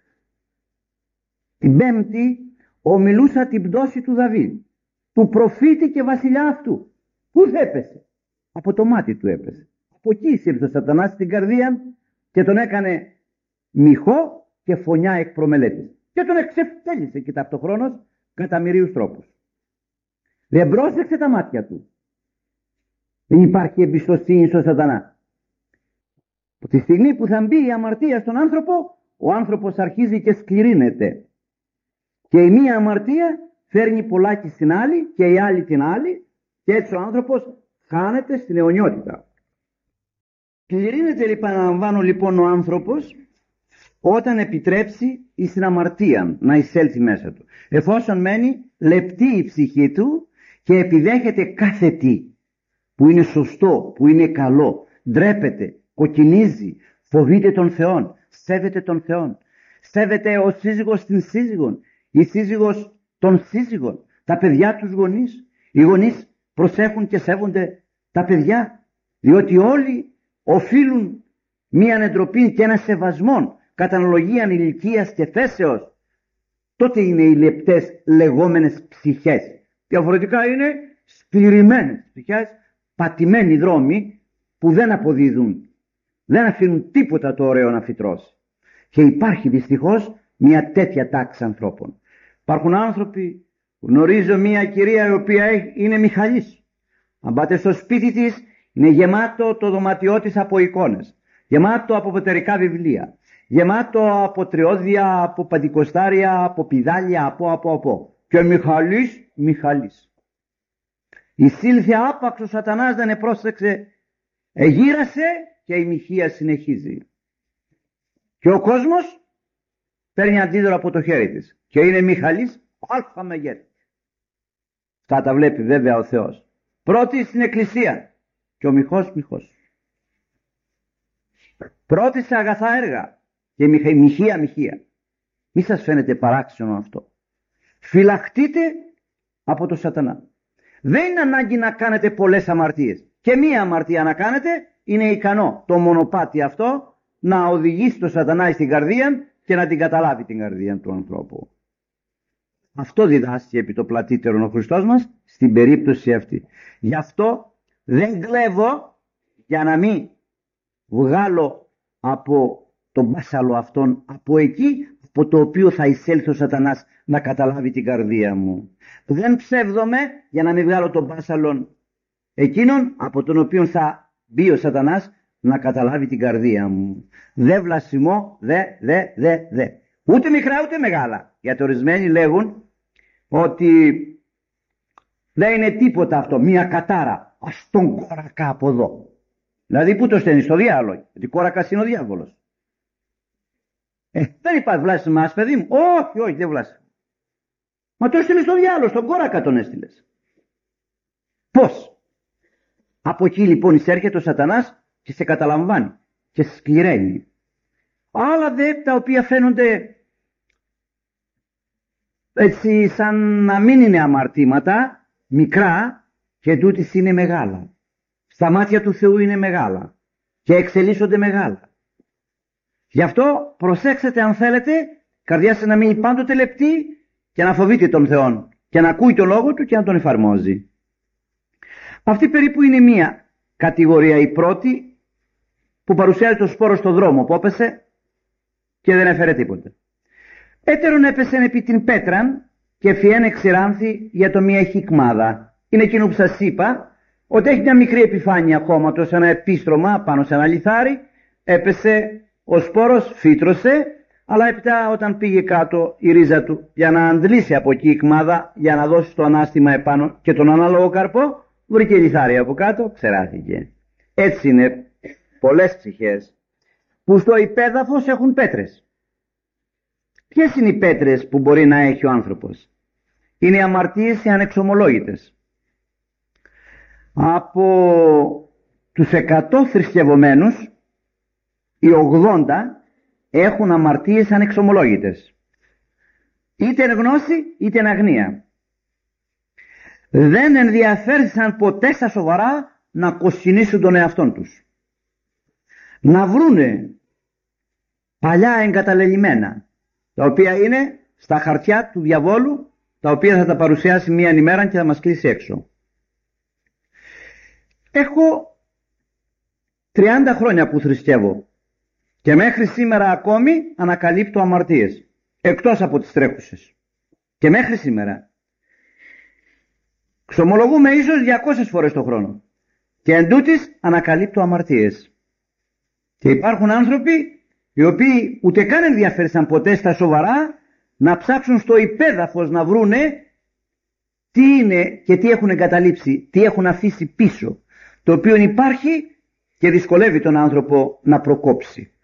Την Πέμπτη ομιλούσα την πτώση του Δαβίδ, του προφήτη και βασιλιά αυτού. Πού έπεσε? Από το μάτι του έπεσε. Από εκεί ήρθε ο Σατανάς στην καρδία και τον έκανε μοιχό και φωνιά εκ προμελέτης. Και τον εξευτέλισε και ταυτοχρόνως κατά μυρίους τρόπους. Δεν πρόσεξε τα μάτια του. Δεν υπάρχει εμπιστοσύνη στο Σατανά. Από τη στιγμή που θα μπει η αμαρτία στον άνθρωπο, ο άνθρωπος αρχίζει και σκληρύνεται. Και η μία αμαρτία φέρνει πολλάκι στην άλλη και η άλλη την άλλη, και έτσι ο άνθρωπος χάνεται στην αιωνιότητα. Σκληρύνεται λοιπόν, αναλαμβάνω λοιπόν ο άνθρωπος όταν επιτρέψει εις την αμαρτία να εισέλθει μέσα του. Εφόσον μένει λεπτή η ψυχή του και επιδέχεται κάθε τι που είναι σωστό, που είναι καλό, ντρέπεται, κοκκινίζει, φοβείται τον Θεόν, σέβεται τον Θεόν, σέβεται ο σύζυγος την σύζυγον, η σύζυγος των σύζυγων, τα παιδιά τους γονείς. Οι γονείς προσέχουν και σέβονται τα παιδιά, διότι όλοι οφείλουν μία εντροπή και ένα σεβασμό κατά αναλογίαν ηλικίας και θέσεως. Τότε είναι οι λεπτές λεγόμενες ψυχές. Διαφορετικά είναι σκληρημένες ψυχές, πατημένοι δρόμοι που δεν αποδίδουν, δεν αφήνουν τίποτα το ωραίο να φυτρώσει. Και υπάρχει δυστυχώς μια τέτοια τάξη ανθρώπων. Υπάρχουν άνθρωποι, γνωρίζω μια κυρία η οποία είναι Μιχαλής. Αν πάτε στο σπίτι της, είναι γεμάτο το δωματιό της από εικόνες, γεμάτο από ποτερικά βιβλία, γεμάτο από τριώδια, από παντικοστάρια, από πηδάλια, από από από. Και Μιχαλής, Μιχαλής. Εισήλθε άπαξ ο Σατανάς, δεν επρόσεξε, εγύρασε και η μοιχεία συνεχίζει. Και ο κόσμος παίρνει αντίδωρο από το χέρι της. Και είναι Μιχαλής αλφα μεγέθη. Θα τα βλέπει βέβαια ο Θεός. Πρώτη στην εκκλησία και ο Μιχός Μιχός. Πρώτη σε αγαθά έργα και μοιχεία μοιχεία. Μη σας φαίνεται παράξενο αυτό. Φυλαχτείτε από το Σατανά. Δεν είναι ανάγκη να κάνετε πολλές αμαρτίες. και μία αμαρτία να κάνετε, είναι ικανό το μονοπάτι αυτό να οδηγήσει το σατανά στην καρδία και να την καταλάβει την καρδία του ανθρώπου. Αυτό διδάσκει επί το πλατύτερον ο Χριστός μας στην περίπτωση αυτή. Γι' αυτό δεν κλέβω για να μην βγάλω από τον μπάσαλο αυτόν, από εκεί από το οποίο θα εισέλθει ο σατανάς να καταλάβει την καρδία μου. Δεν ψεύδομαι για να μην βγάλω τον μπάσαλον εκείνον από τον οποίο θα μπει ο σατανάς να καταλάβει την καρδία μου. Δε βλασιμώ, δε, δε, δε, δε. Ούτε μικρά ούτε μεγάλα. Γιατί ορισμένοι λέγουν ότι δεν είναι τίποτα αυτό, μία κατάρα. Ας τον κόρακα από εδώ. Δηλαδή πού το στέλνει, στο διάλογο. Γιατί κόρακας είναι ο διάβολος. Ε, δεν υπάρχει βλάσιμας, παιδί μου. Όχι, όχι, δεν βλάσιμο. Μα το έστειλε στο διάλογο, στον κόρακα τον έστειλε. Πώς? Από εκεί λοιπόν εισέρχεται ο σατανάς και σε καταλαμβάνει και σε σκληραίνει. Άλλα δε τα οποία φαίνονται έτσι σαν να μην είναι αμαρτήματα, μικρά, και τούτης είναι μεγάλα. Στα μάτια του Θεού είναι μεγάλα και εξελίσσονται μεγάλα. Γι' αυτό προσέξτε αν θέλετε, καρδιά σας να μείνει πάντοτε λεπτή και να φοβείτε τον Θεό και να ακούει τον λόγο του και να τον εφαρμόζει. Αυτή περίπου είναι μία κατηγορία, η πρώτη, που παρουσιάζει το σπόρο στο δρόμο που έπεσε και δεν έφερε τίποτε. Έτερον έπεσε επί την πέτραν και φιέν εξηράνθη για το μία χικμάδα. Είναι εκείνο που σας είπα, ότι έχει μια μικρή επιφάνεια χώματος, ένα επίστρωμα πάνω σε ένα λιθάρι, έπεσε ο σπόρος, φύτρωσε, αλλά έπειτα όταν πήγε κάτω η ρίζα του για να αντλήσει από εκεί η κμάδα, για να δώσει το ανάστημα επάνω και τον ανάλογο καρπό, βρήκε λιθάρι από κάτω, ξεράθηκε. Έτσι είναι πολλές ψυχές που στο υπέδαφος έχουν πέτρες. Ποιες είναι οι πέτρες που μπορεί να έχει ο άνθρωπος? Είναι οι αμαρτίες οι ανεξομολόγητες. Από τους εκατό θρησκευομένους, οι ογδόντα έχουν αμαρτίες ανεξομολόγητες. Είτε εν γνώση είτε εν αγνία. Δεν ενδιαφέρθησαν ποτέ στα σοβαρά να κοσκινήσουν τον εαυτόν τους. Να βρούνε παλιά εγκαταλελειμμένα, τα οποία είναι στα χαρτιά του διαβόλου, τα οποία θα τα παρουσιάσει μία ημέρα και θα μας κλείσει έξω. Έχω τριάντα χρόνια που θρησκεύω και μέχρι σήμερα ακόμη ανακαλύπτω αμαρτίες, εκτός από τις τρέχουσες. Και μέχρι σήμερα ξομολογούμε ίσως διακόσιες φορές το χρόνο και εν τούτης ανακαλύπτω αμαρτίες. Και υπάρχουν άνθρωποι οι οποίοι ούτε καν ενδιαφέρθησαν ποτέ στα σοβαρά να ψάξουν στο υπέδαφος να βρούνε τι είναι και τι έχουν εγκαταλείψει, τι έχουν αφήσει πίσω, το οποίο υπάρχει και δυσκολεύει τον άνθρωπο να προκόψει.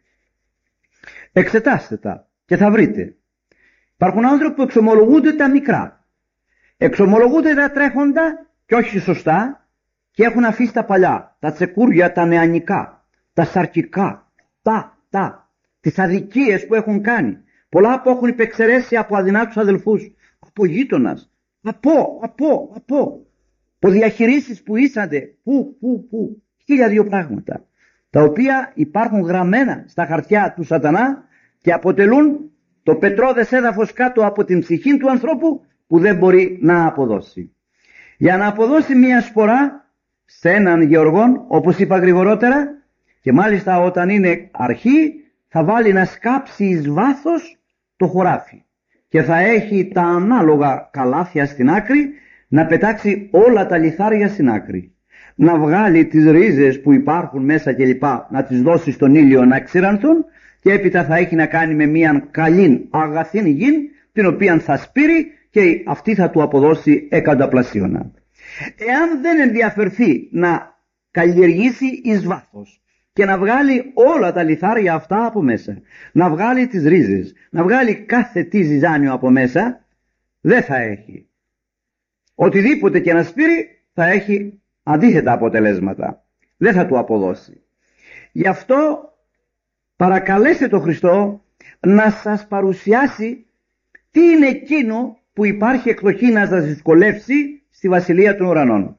Εξετάστε τα και θα βρείτε. Υπάρχουν άνθρωποι που εξομολογούνται τα μικρά, εξομολογούνται τα τρέχοντα και όχι σωστά, και έχουν αφήσει τα παλιά, τα τσεκούρια, τα νεανικά, τα σαρκικά, τα, τα, τις αδικίες που έχουν κάνει, πολλά που έχουν υπεξαιρέσει από αδυνάτους αδελφούς, από γείτονας, από, από, από, από διαχειρίσεις που ήσαντε, που, που, που, χίλια δύο πράγματα, τα οποία υπάρχουν γραμμένα στα χαρτιά του σατανά και αποτελούν το πετρώδες έδαφος κάτω από την ψυχή του ανθρώπου που δεν μπορεί να αποδώσει. Για να αποδώσει μία σπορά σε έναν γεωργόν, όπως είπα γρηγορότερα, και μάλιστα όταν είναι αρχή, θα βάλει να σκάψει εις βάθος το χωράφι και θα έχει τα ανάλογα καλάθια στην άκρη, να πετάξει όλα τα λιθάρια στην άκρη, να βγάλει τις ρίζες που υπάρχουν μέσα κλπ, να τις δώσει στον ήλιο να ξηρανθούν, και έπειτα θα έχει να κάνει με μια καλή αγαθήν γη, την οποία θα σπείρει και αυτή θα του αποδώσει εκαταπλασίωνα. Εάν δεν ενδιαφερθεί να καλλιεργήσει εις βάθος και να βγάλει όλα τα λιθάρια αυτά από μέσα, να βγάλει τις ρίζες, να βγάλει κάθε τι ζυζάνιο από μέσα, δεν θα έχει. Οτιδήποτε και να σπείρει θα έχει αντίθετα αποτελέσματα. Δεν θα του αποδώσει. Γι' αυτό παρακαλέστε τον Χριστό να σας παρουσιάσει τι είναι εκείνο που υπάρχει εκδοχή να σας δυσκολεύσει στη Βασιλεία των Ουρανών.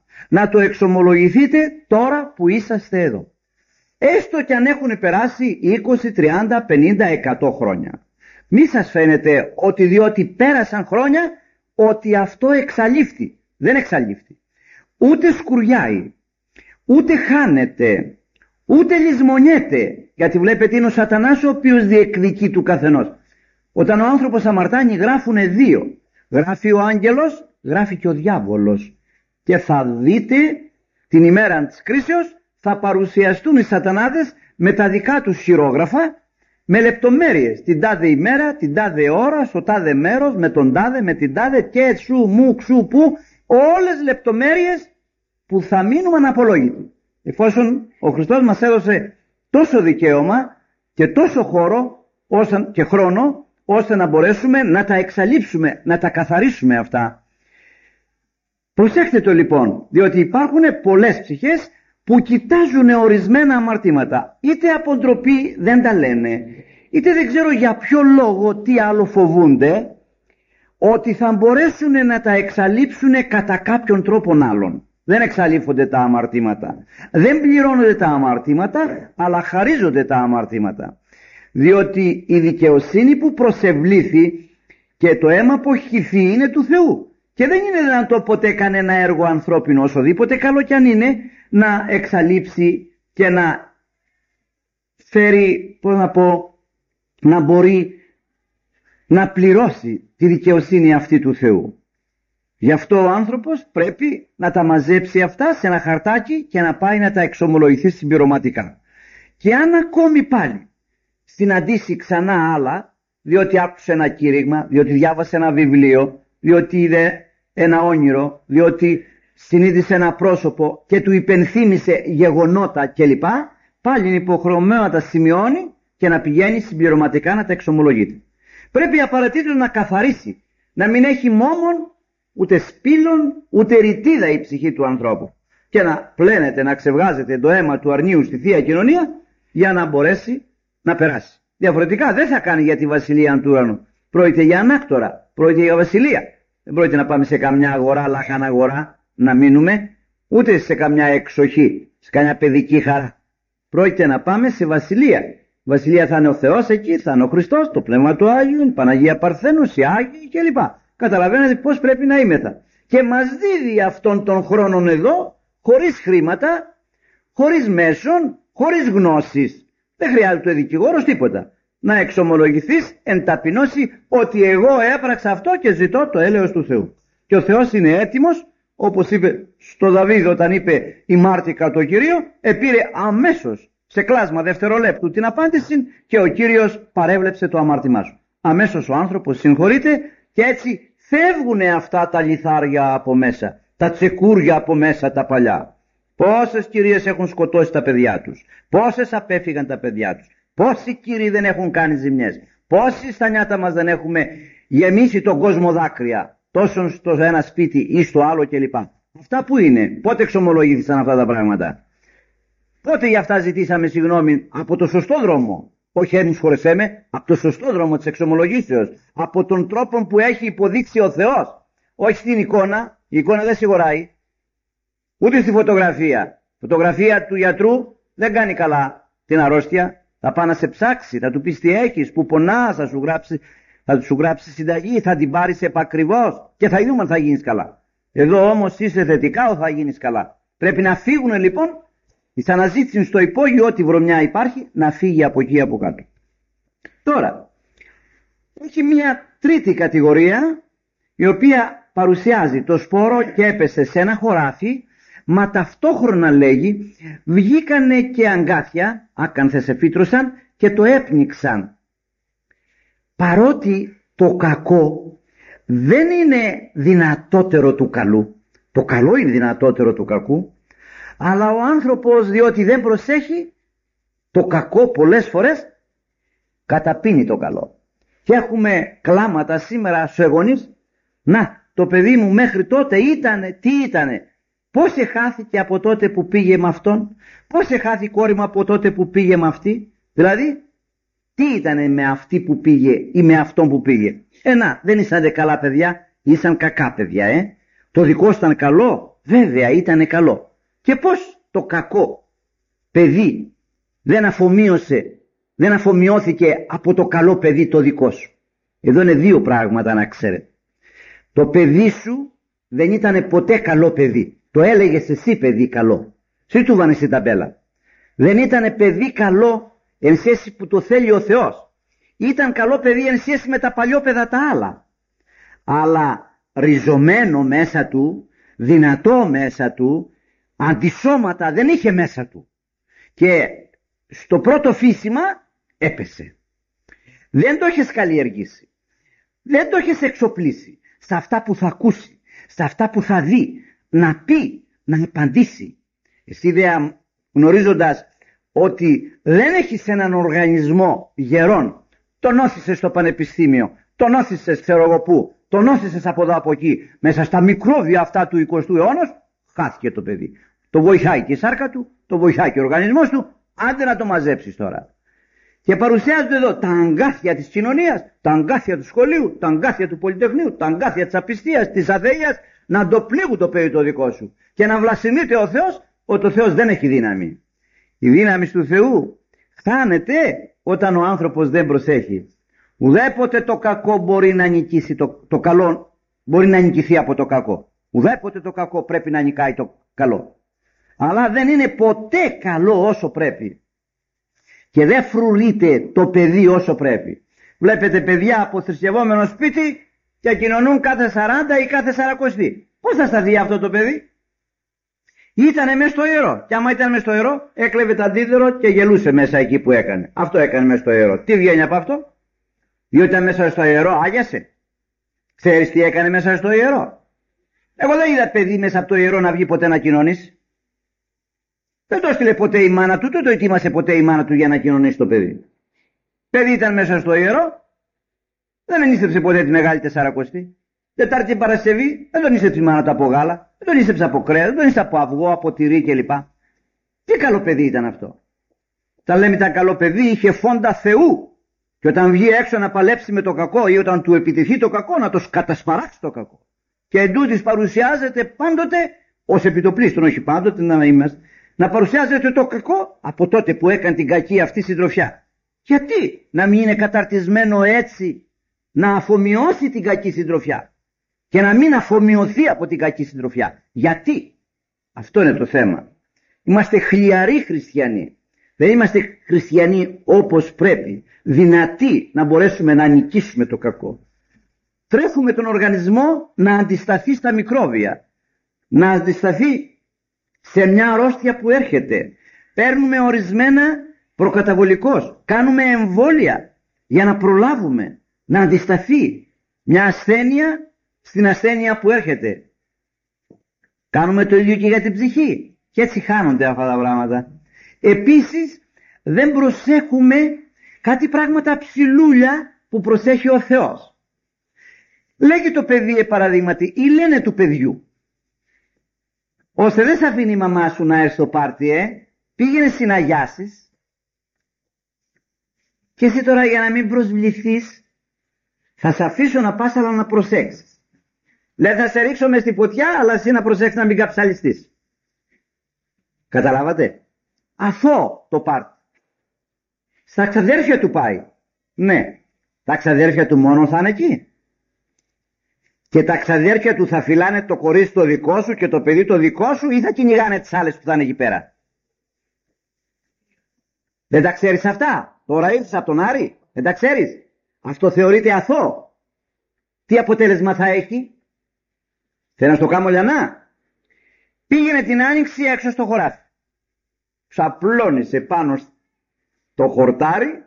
Να το εξομολογηθείτε τώρα που είσαστε εδώ. Έστω κι αν έχουν περάσει είκοσι, τριάντα, πενήντα, εκατό χρόνια. Μη σας φαίνεται ότι διότι πέρασαν χρόνια ότι αυτό εξαλείφθη. Δεν εξαλείφθη. Ούτε σκουριάει, ούτε χάνεται, ούτε λησμονιέται. Γιατί βλέπετε είναι ο σατανάς ο οποίος διεκδικεί του καθενός. Όταν ο άνθρωπος αμαρτάνει γράφουνε δύο. Γράφει ο άγγελος, γράφει και ο διάβολος. Και θα δείτε την ημέρα της κρίσεως θα παρουσιαστούν οι σατανάδες με τα δικά τους χειρόγραφα, με λεπτομέρειες, την τάδε ημέρα, την τάδε ώρα, στο τάδε μέρος, με τον τάδε, με την τάδε και σου, μου, ξου, που, όλες λεπτομέρειες που θα μείνουμε αναπολόγητοι. Εφόσον ο Χριστός μας έδωσε τόσο δικαίωμα και τόσο χώρο ώστε, και χρόνο, ώστε να μπορέσουμε να τα εξαλείψουμε, να τα καθαρίσουμε αυτά. Προσέχτε το λοιπόν, διότι υπάρχουν πολλές ψυχές που κοιτάζουν ορισμένα αμαρτήματα, είτε από ντροπή δεν τα λένε, είτε δεν ξέρω για ποιο λόγο τι άλλο φοβούνται, ότι θα μπορέσουν να τα εξαλείψουν κατά κάποιον τρόπον άλλον. Δεν εξαλείφονται τα αμαρτήματα, δεν πληρώνονται τα αμαρτήματα, αλλά χαρίζονται τα αμαρτήματα. Διότι η δικαιοσύνη που προσευλήθη και το αίμα που έχει χυθεί είναι του Θεού. Και δεν είναι δυνατό ποτέ κανένα έργο ανθρώπινο, οσοδήποτε καλό κι αν είναι, να εξαλείψει και να φέρει, πώς να πω, να μπορεί να πληρώσει τη δικαιοσύνη αυτή του Θεού. Γι' αυτό ο άνθρωπος πρέπει να τα μαζέψει αυτά σε ένα χαρτάκι και να πάει να τα εξομολογηθεί συμπληρωματικά. Και αν ακόμη πάλι συναντήσει ξανά άλλα, διότι άκουσε ένα κήρυγμα, διότι διάβασε ένα βιβλίο, διότι είδε ένα όνειρο, διότι συνείδησε ένα πρόσωπο και του υπενθύμησε γεγονότα κλπ, πάλι είναι υποχρεωμένο να τα σημειώνει και να πηγαίνει συμπληρωματικά να τα εξομολογείται. Πρέπει απαραίτητο να καθαρίσει, να μην έχει μόμον, ούτε σπήλων, ούτε ρητίδα η ψυχή του ανθρώπου και να πλένεται, να ξεβγάζεται το αίμα του αρνίου στη Θεία Κοινωνία για να μπορέσει να περάσει. Διαφορετικά δεν θα κάνει για τη βασιλεία του ουρανού. Πρόκειται για ανάκτορα, πρόκειται για βασιλεία. Δεν πρόκειται να πάμε σε καμιά αγορά, λάχαν αγορά, να μείνουμε, ούτε σε καμιά εξοχή, σε καμιά παιδική χαρά. Πρόκειται να πάμε σε βασιλεία. Βασιλεία θα είναι ο Θεός εκεί, θα είναι ο Χριστός, το Πνεύμα του Άγιου, η Παναγία Παρθένος, οι Άγιοι κλπ. Καταλαβαίνετε πώς πρέπει να είμεθα. Και μας δίδει αυτόν τον χρόνον εδώ, χωρίς χρήματα, χωρίς μέσον, χωρίς γνώσεις. Δεν χρειάζεται ο δικηγόρος τίποτα. Να εξομολογηθείς εν ταπεινώσει ότι εγώ έπραξα αυτό και ζητώ το έλεος του Θεού. Και ο Θεός είναι έτοιμος, όπως είπε στο Δαβίδ όταν είπε η μάρτυκα το Κυρίο, επήρε αμέσως σε κλάσμα δευτερολέπτου την απάντηση και ο Κύριος παρέβλεψε το αμάρτημά σου. Αμέσως ο άνθρωπος συγχωρείται και έτσι φεύγουν αυτά τα λιθάρια από μέσα, τα τσεκούρια από μέσα τα παλιά. Πόσες κυρίες έχουν σκοτώσει τα παιδιά τους, πόσες απέφυγαν τα παιδιά τους, πόσοι κύριοι δεν έχουν κάνει ζημιές, πόσοι στα νιάτα μας δεν έχουμε γεμίσει τον κόσμο δάκρυα, τόσο στο ένα σπίτι ή στο άλλο κλπ. Αυτά που είναι, πότε εξομολογήθησαν αυτά τα πράγματα, πότε για αυτά ζητήσαμε συγγνώμη από το σωστό δρόμο, όχι ένι σχολεσέ με, από το σωστό δρόμο της εξομολογήσεως, από τον τρόπο που έχει υποδείξει ο Θεός, όχι στην εικόνα, η εικόνα δεν σιγουράει. Ούτε στη φωτογραφία. Φωτογραφία του γιατρού δεν κάνει καλά την αρρώστια. Θα πάει να σε ψάξει, θα του πεις τι έχεις, που πονάς, θα σου γράψει, θα σου γράψει συνταγή, θα την πάρεις επακριβώς και θα δούμε αν θα γίνεις καλά. Εδώ όμως είσαι θετικά, θα γίνεις καλά. Πρέπει να φύγουν λοιπόν, η αναζήτηση στο υπόγειο, ό,τι βρωμιά υπάρχει, να φύγει από εκεί από κάτω. Τώρα, έχει μια τρίτη κατηγορία, η οποία παρουσιάζει το σπόρο και έπεσε σε ένα χωράφι, μα ταυτόχρονα λέγει βγήκανε και αγκάθια, άκανθες εφήτρωσαν και το έπνιξαν. Παρότι το κακό δεν είναι δυνατότερο του καλού, το καλό είναι δυνατότερο του κακού, αλλά ο άνθρωπος διότι δεν προσέχει το κακό πολλές φορές καταπίνει το καλό. Και έχουμε κλάματα σήμερα στους γονείς, να το παιδί μου μέχρι τότε ήτανε, τι ήτανε, πώς εχάθηκε από τότε που πήγε με αυτόν, πώς εχάθηκε η κόρη μου από τότε που πήγε με αυτή, δηλαδή τι ήτανε με αυτή που πήγε ή με αυτόν που πήγε. Ε να, δεν ήσαν καλά παιδιά, ήσαν κακά παιδιά, ε. Το δικό σου ήταν καλό, Βέβαια ήταν καλό. Και πώς το κακό παιδί δεν αφομοίωσε, δεν αφομοιώθηκε από το καλό παιδί το δικό σου. Εδώ είναι δύο πράγματα να ξέρετε. Το παιδί σου δεν ήταν ποτέ καλό παιδί. Το έλεγες εσύ παιδί καλό. Εσύ του βάνες την ταμπέλα. Δεν ήταν παιδί καλό εν σχέση που το θέλει ο Θεός. Ήταν καλό παιδί εν σχέση με τα παλιόπαιδα τα άλλα. Αλλά ριζωμένο μέσα του, δυνατό μέσα του, αντισώματα δεν είχε μέσα του. Και στο πρώτο φύσιμα έπεσε. Δεν το έχεις καλλιεργήσει. Δεν το έχεις εξοπλίσει. Στα αυτά που θα ακούσει, στα αυτά που θα δει, να πει, να απαντήσει. Εσύ δε γνωρίζοντας ότι δεν έχεις έναν οργανισμό γερών, τον όθησες στο πανεπιστήμιο, τον όθησες ξέρω εγώ πού, τον όθησες από εδώ από εκεί, μέσα στα μικρόβια αυτά του εικοστού αιώνα, χάθηκε το παιδί. Το βοηθάει και η σάρκα του, το βοηθάει και ο οργανισμός του, άντε να το μαζέψεις τώρα. Και παρουσιάζονται εδώ τα αγκάθια της κοινωνίας, τα αγκάθια του σχολείου, τα αγκάθια του πολυτεχνείου, τα αγκάθια της απιστίας, της αθείας, να το πλήγουν το παιδί το δικό σου και να βλασιμείται ο Θεός, ότι ο Θεός δεν έχει δύναμη. Η δύναμη του Θεού χάνεται όταν ο άνθρωπος δεν προσέχει. Ουδέποτε το κακό μπορεί να νικήσει το, το καλό, μπορεί να νικηθεί από το κακό. Ουδέποτε το κακό πρέπει να νικάει το καλό. Αλλά δεν είναι ποτέ καλό όσο πρέπει. Και δεν φρουρείται το παιδί όσο πρέπει. Βλέπετε παιδιά από θρησκευόμενο σπίτι και κοινωνούν κάθε σαράντα ή κάθε σαρακοστή. Πώς θα στα δει αυτό το παιδί? Ήτανε μέσα στο ιερό. Και άμα ήταν μέσα στο ιερό, έκλεβε το αντίδωρο και γελούσε μέσα εκεί που έκανε. Αυτό έκανε μέσα στο ιερό. Τι βγαίνει από αυτό? Διότι ήταν μέσα στο ιερό, άγιασε. Ξέρεις τι έκανε μέσα στο ιερό? Εγώ δεν είδα παιδί μέσα από το ιερό να βγει ποτέ να κοινωνήσει. Δεν το έστειλε ποτέ η μάνα του, δεν το ετοίμασε ποτέ η μάνα του για να κοινωνήσει το παιδί. Παιδί ήταν μέσα στο ιερό, δεν ενίστεψε ποτέ τη Μεγάλη Τεσσαρακοστή. Τετάρτη Παρασκευή δεν τον ίστεψε η μάνα του από γάλα, δεν τον ίστεψε από κρέας, δεν τον ίστεψε από αυγό, από τυρί κλπ. Τι καλό παιδί ήταν αυτό? Τα λέμε ήταν καλό παιδί, είχε φόντα Θεού. Και όταν βγει έξω να παλέψει με το κακό ή όταν του επιτεθεί το κακό, να το κατασπαράξει το κακό. Και εντούτοις παρουσιάζεται πάντοτε, ως επιτοπλίστων, όχι πάντοτε να είμαστε, να παρουσιάζεται το κακό από τότε που έκανε την κακή αυτή συντροφιά. Γιατί να μην είναι καταρτισμένο έτσι να αφομοιώσει την κακή συντροφιά και να μην αφομοιωθεί από την κακή συντροφιά? Γιατί? Αυτό είναι το θέμα. Είμαστε χλιαροί χριστιανοί. Δεν είμαστε χριστιανοί όπως πρέπει, δυνατοί να μπορέσουμε να νικήσουμε το κακό. Τρέφουμε τον οργανισμό να αντισταθεί στα μικρόβια, να αντισταθεί σε μια αρρώστια που έρχεται. Παίρνουμε ορισμένα προκαταβολικώς, κάνουμε εμβόλια για να προλάβουμε να αντισταθεί μια ασθένεια στην ασθένεια που έρχεται. Κάνουμε το ίδιο και για την ψυχή και έτσι χάνονται αυτά τα πράγματα. Επίσης δεν προσέχουμε κάτι πράγματα ψηλούλια που προσέχει ο Θεός. Λέγει το παιδί παραδείγματι ή λένε του παιδιού, ώστε δεν σε αφήνει η μαμά σου να έρθει στο πάρτι, ε, πήγαινε συναγιάσεις και εσύ τώρα για να μην προσβληθείς θα σε αφήσω να πας αλλά να προσέξεις. Λέει θα σε ρίξω μες στη φωτιά αλλά εσύ να προσέξεις να μην καψαλιστείς. Καταλάβατε? Αυτό το πάρτι. Στα ξαδέρφια του πάει. Ναι. Τα ξαδέρφια του μόνο θα είναι εκεί. Και τα ξαδέρφια του θα φυλάνε το κορίτσι το δικό σου και το παιδί το δικό σου ή θα κυνηγάνε τις άλλες που θα είναι εκεί πέρα? Δεν τα ξέρεις αυτά? Τώρα ήρθες από τον Άρη. Δεν τα ξέρεις? Αυτό θεωρείται αθώο. Τι αποτέλεσμα θα έχει? Θέλω να στο κάνω λιανά. Πήγαινε την άνοιξη έξω στο χωράφι. Ξαπλώνεσαι πάνω στο χορτάρι.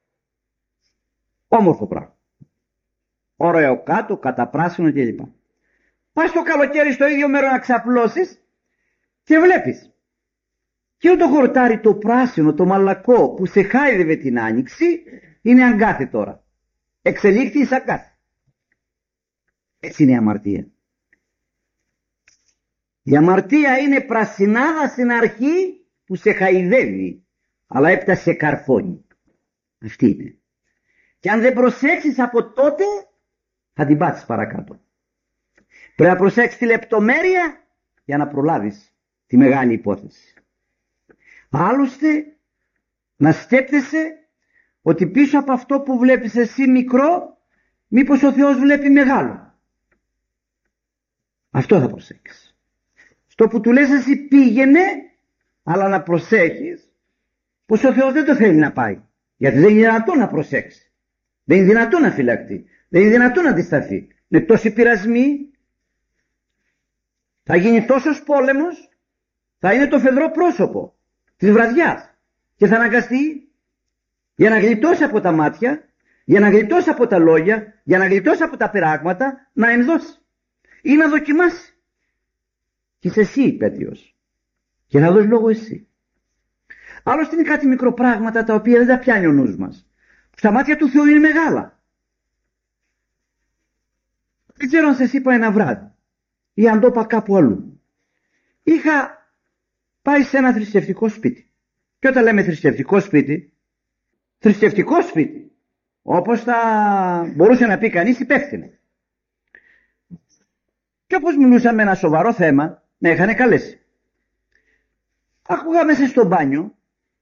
Όμορφο πράγμα. Ωραίο κάτω, καταπράσινο κλπ. Πας το καλοκαίρι στο ίδιο μέρο να ξαπλώσεις και βλέπεις. Και το χορτάρι το πράσινο, το μαλακό που σε χάιδευε την άνοιξη είναι αγκάθι τώρα. Εξελίχθη εις αγκάθι. Έτσι είναι η αμαρτία. Η αμαρτία είναι πρασινάδα στην αρχή που σε χαϊδεύει, αλλά έπειτα σε καρφώνει. Αυτή είναι. Και αν δεν προσέξεις από τότε, θα την πάτσεις παρακάτω. Πρέπει να προσέξεις τη λεπτομέρεια για να προλάβεις τη μεγάλη υπόθεση. Άλλωστε, να σκέφτεσαι ότι πίσω από αυτό που βλέπεις εσύ μικρό, μήπως ο Θεός βλέπει μεγάλο. Αυτό θα προσέξεις. Στο που του λες εσύ πήγαινε, αλλά να προσέχεις πως ο Θεός δεν το θέλει να πάει. Γιατί δεν είναι δυνατόν να προσέξει. Δεν είναι δυνατόν να φυλακτεί. Δεν είναι δυνατόν να αντισταθεί. Είναι τόσοι πειρασμοί. Θα γίνει τόσος πόλεμος. Θα είναι το φεδρό πρόσωπο της βραδιάς. Και θα αναγκαστεί για να γλιτώσει από τα μάτια, για να γλιτώσει από τα λόγια, για να γλιτώσει από τα πειράγματα, να ενδώσει ή να δοκιμάσει. Και είσαι εσύ υπέτειος. Και θα δώσει λόγο εσύ. Άλλωστε είναι κάτι μικροπράγματα τα οποία δεν τα πιάνει ο νους μας. Στα μάτια του Θεού είναι μεγάλα. Δεν ξέρω αν σας είπα ένα βράδυ ή αν το είπα κάπου αλλού. Είχα πάει σε ένα θρησκευτικό σπίτι. Και όταν λέμε θρησκευτικό σπίτι, θρησκευτικό σπίτι, όπως θα μπορούσε να πει κανείς υπεύθυνο. Και όπως μιλούσαμε ένα σοβαρό θέμα, με είχαν καλέσει. Άκουγα μέσα στο μπάνιο,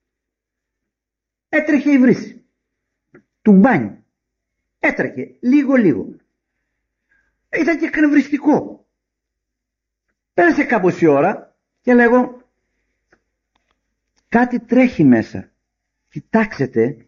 έτρεχε η βρύση του μπάνιου. Έτρεχε λίγο λίγο. Ήταν και εκνευριστικό. Πέρασε κάπως η ώρα και λέγω, κάτι τρέχει μέσα. Κοιτάξτε.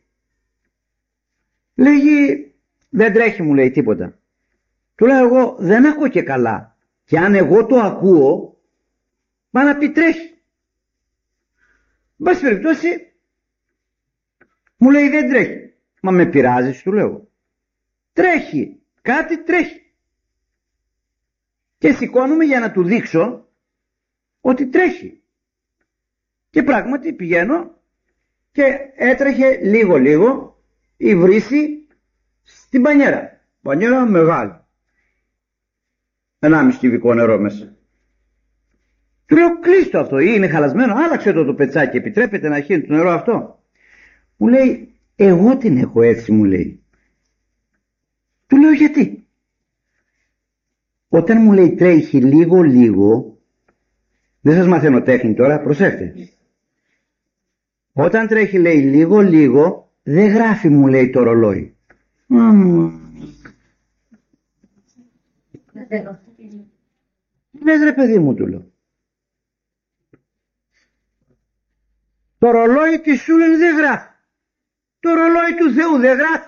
Λέγει, δεν τρέχει, μου λέει, τίποτα. Του λέω εγώ, δεν ακούω και καλά. Και αν εγώ το ακούω, μα να πει τρέχει. Μπας περιπτώσει, μου λέει δεν τρέχει. Μα με πειράζεις, του λέω. Τρέχει, κάτι τρέχει. Και σηκώνομαι για να του δείξω ότι τρέχει. Και πράγματι πηγαίνω και έτρεχε λίγο λίγο η βρύση στην πανιέρα. Πανιέρα μεγάλη. Ενάμιση κυβικό νερό μέσα. Του λέω κλείστο αυτό ή είναι χαλασμένο, άλλαξε το το πετσάκι, επιτρέπεται να χύνει το νερό αυτό. Μου λέει εγώ την έχω έτσι, μου λέει. Του λέω γιατί. Όταν μου λέει τρέχει λίγο λίγο, δεν σας μαθαίνω τέχνη τώρα, προσέχτε. Όταν τρέχει λέει λίγο λίγο, δεν γράφει, μου λέει, το ρολόι. Λες ρε παιδί μου, του λέω. Το ρολόι της σου λένε δεν γράφει. Το ρολόι του Θεού δεν γράφει.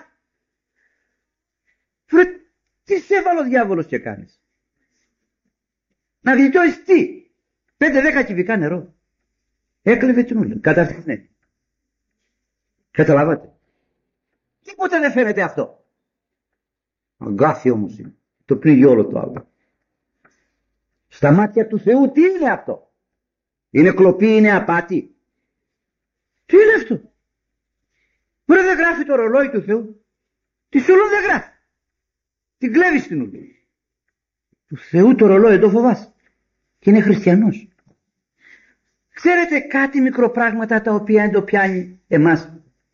Φρε, τι σε έβαλε ο διάβολος και κάνεις. Να γλιτώσεις τι. Πέντε δέκα κυβικά νερό. Έκλεβε την ούλα. Καταρθυνέ. Καταλάβατε. Τίποτε δεν φαίνεται αυτό. Αγκάθι όμως είναι. Το πνίγει όλο το άλλο. Στα μάτια του Θεού τι είναι αυτό. Είναι κλοπή, είναι απάτη. Τι είναι αυτό. Μπορεί δεν γράφει το ρολόι του Θεού. Τη σούλου δεν γράφει. Την κλέβει στην ούλα. Του Θεού το ρολόι δεν το φοβάσαι. Και είναι χριστιανός. Ξέρετε κάτι μικροπράγματα τα οποία δεν το πιάνει εμάς.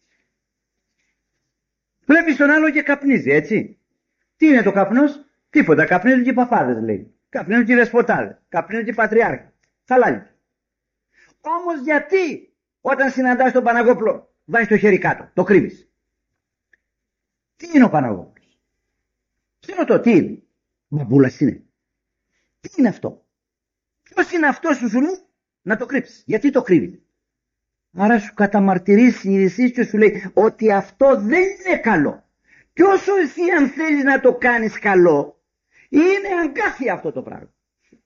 Βλέπεις τον άλλο και καπνίζει, έτσι. Τι είναι το καπνός? Τίποτα. Καπνίζουν και οι παπάδες, λέει. Καπνίζουν και οι δεσποτάδες. Καπνίζουν και οι πατριάρχες. Χαλάλι. Όμως γιατί όταν συναντάς τον Παναγόπλο βάζεις το χέρι κάτω, το κρύβεις? Τι είναι ο Παναγόπλος? Τι ρωτώ, τι είναι? Μπαμπούλας είναι. Τι είναι αυτό? Ποιος είναι αυτός που σου λέει να το κρύψεις? Γιατί το κρύβεις? Άρα σου καταμαρτυρεί συνειδησίες και σου λέει ότι αυτό δεν είναι καλό. Και όσο εσύ αν θέλεις να το κάνεις καλό, είναι αγκάθια αυτό το πράγμα.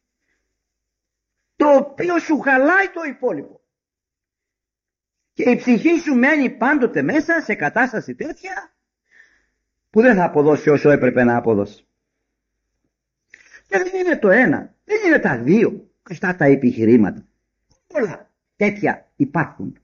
Το οποίο σου χαλάει το υπόλοιπο. Και η ψυχή σου μένει πάντοτε μέσα σε κατάσταση τέτοια που δεν θα αποδώσει όσο έπρεπε να αποδώσει. Και δεν είναι το ένα, δεν είναι τα δύο, αυτά τα επιχειρήματα. Όλα τέτοια υπάρχουν.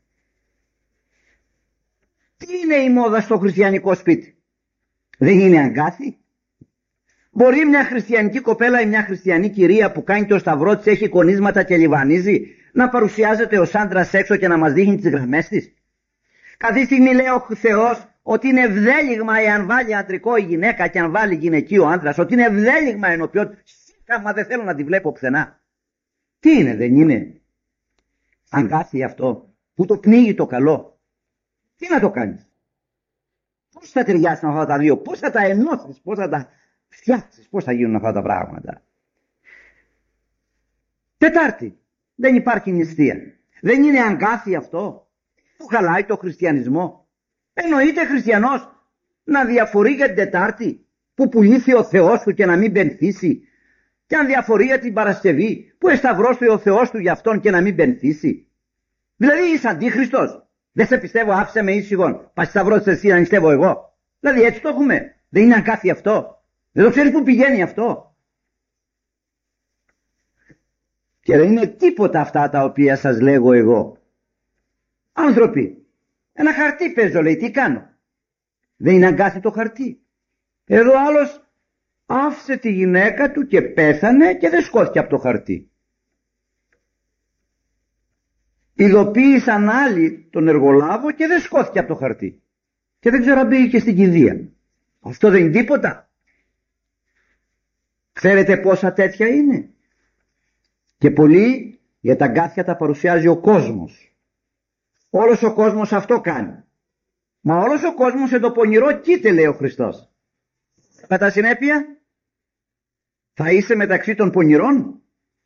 Τι είναι η μόδα στο χριστιανικό σπίτι? Δεν είναι αγκάθι? Μπορεί μια χριστιανική κοπέλα ή μια χριστιανή κυρία που κάνει το σταυρό της, έχει κονίσματα και λιβανίζει, να παρουσιάζεται ως άντρας έξω και να μας δείχνει τις γραμμές της? Κάθε στιγμή λέει ο Θεός ότι είναι ευδέλιγμα εάν βάλει αντρικό η γυναίκα και αν βάλει γυναικείο άντρας, ότι είναι ευδέλιγμα ενωπιότητα. Μα δεν θέλω να τη βλέπω πουθενά. Τι είναι, δεν είναι αγκάθι αυτό που το πνίγει το καλό? Τι να το κάνεις? Πώς θα ταιριάσουν αυτά τα δύο? Πώς θα τα ενώσεις? Πώς θα τα φτιάξεις? Πώς θα γίνουν αυτά τα πράγματα? Τετάρτη, δεν υπάρχει νηστεία. Δεν είναι αγκάθι αυτό που χαλάει το χριστιανισμό? Εννοείται χριστιανός να διαφορεί για την Τετάρτη που πουλήθη ο Θεός του και να μην πενθήσει? Και αν διαφορεί για την Παρασκευή που εσταυρώστηκε ο Θεός του για αυτόν και να μην πενθήσει? Δηλαδή είσαι αντίχριστος? Δεν σε πιστεύω, άφησε με ήσυχον. Πας σταυρώσεις εσύ να νηστεύω εγώ? Δηλαδή έτσι το έχουμε? Δεν είναι αγκάθι αυτό? Δεν το ξέρεις που πηγαίνει αυτό? Και δεν είναι τίποτα αυτά τα οποία σας λέγω εγώ. Άνθρωποι, ένα χαρτί παίζω, λέει, τι κάνω? Δεν είναι αγκάθι το χαρτί? Εδώ άλλος άφησε τη γυναίκα του και πέθανε και δεν σκόθηκε από το χαρτί. Ειδοποίησαν άλλοι τον εργολάβο και δεν σκόθηκε από το χαρτί. Και δεν ξέρω αν πήγε και στην κηδεία. Αυτό δεν είναι τίποτα? Ξέρετε πόσα τέτοια είναι? Και πολλοί για τα αγκάθια τα παρουσιάζει ο κόσμος. Όλος ο κόσμος αυτό κάνει. Μα όλος ο κόσμος εν το πονηρό κοίται, λέει ο Χριστός. Κατά συνέπεια θα είσαι μεταξύ των πονηρών?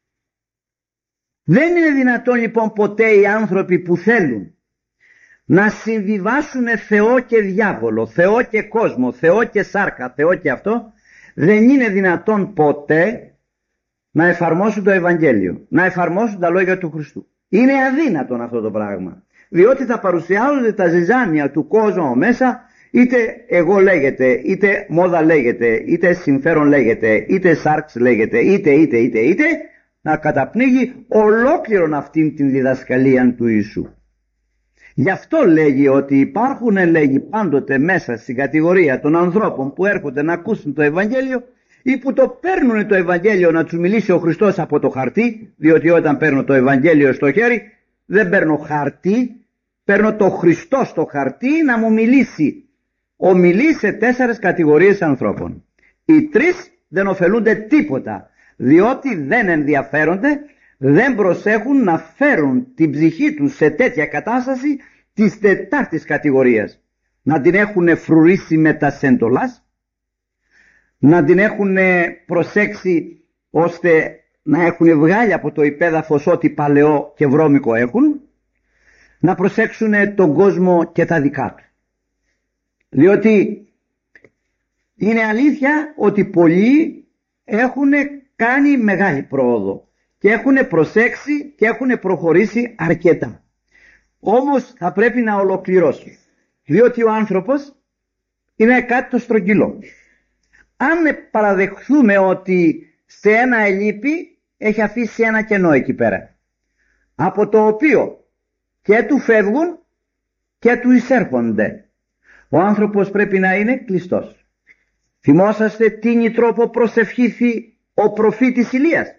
Δεν είναι δυνατόν λοιπόν ποτέ οι άνθρωποι που θέλουν να συμβιβάσουν Θεό και διάβολο, Θεό και κόσμο, Θεό και σάρκα, Θεό και αυτό, δεν είναι δυνατόν ποτέ να εφαρμόσουν το Ευαγγέλιο, να εφαρμόσουν τα λόγια του Χριστού. Είναι αδύνατον αυτό το πράγμα, διότι θα παρουσιάζονται τα ζυζάνια του κόσμου μέσα, είτε εγώ λέγεται, είτε μόδα λέγεται, είτε συμφέρον λέγεται, είτε σάρξ λέγεται, είτε είτε είτε είτε, να καταπνίγει ολόκληρον αυτήν την διδασκαλία του Ιησού. Γι' αυτό λέγει ότι υπάρχουν, λέγει, πάντοτε μέσα στην κατηγορία των ανθρώπων που έρχονται να ακούσουν το Ευαγγέλιο ή που το παίρνουν το Ευαγγέλιο να τους μιλήσει ο Χριστός από το χαρτί, διότι όταν παίρνω το Ευαγγέλιο στο χέρι δεν παίρνω χαρτί, παίρνω το Χριστό στο χαρτί να μου μιλήσει. Ομιλεί σε τέσσερις κατηγορίες ανθρώπων. Οι τρεις δεν ωφελούνται τίποτα, διότι δεν ενδιαφέρονται, δεν προσέχουν να φέρουν την ψυχή τους σε τέτοια κατάσταση της τετάρτης κατηγορίας. Να την έχουν φρουρήσει με τα σέντολας, να την έχουν προσέξει ώστε να έχουν βγάλει από το υπέδαφος ό,τι παλαιό και βρώμικο έχουν, να προσέξουν τον κόσμο και τα δικά του. Διότι είναι αλήθεια ότι πολλοί έχουν κάνει μεγάλη πρόοδο και έχουν προσέξει και έχουν προχωρήσει αρκετά. Όμως θα πρέπει να ολοκληρώσει, διότι ο άνθρωπος είναι κάτι το στρογγυλό. Αν παραδεχθούμε ότι σε ένα ελίπη έχει αφήσει ένα κενό εκεί πέρα, από το οποίο και του φεύγουν και του εισέρχονται, ο άνθρωπος πρέπει να είναι κλειστός. Θυμόσαστε τι τρόπο προσευχήθη ο προφήτης Ηλίας?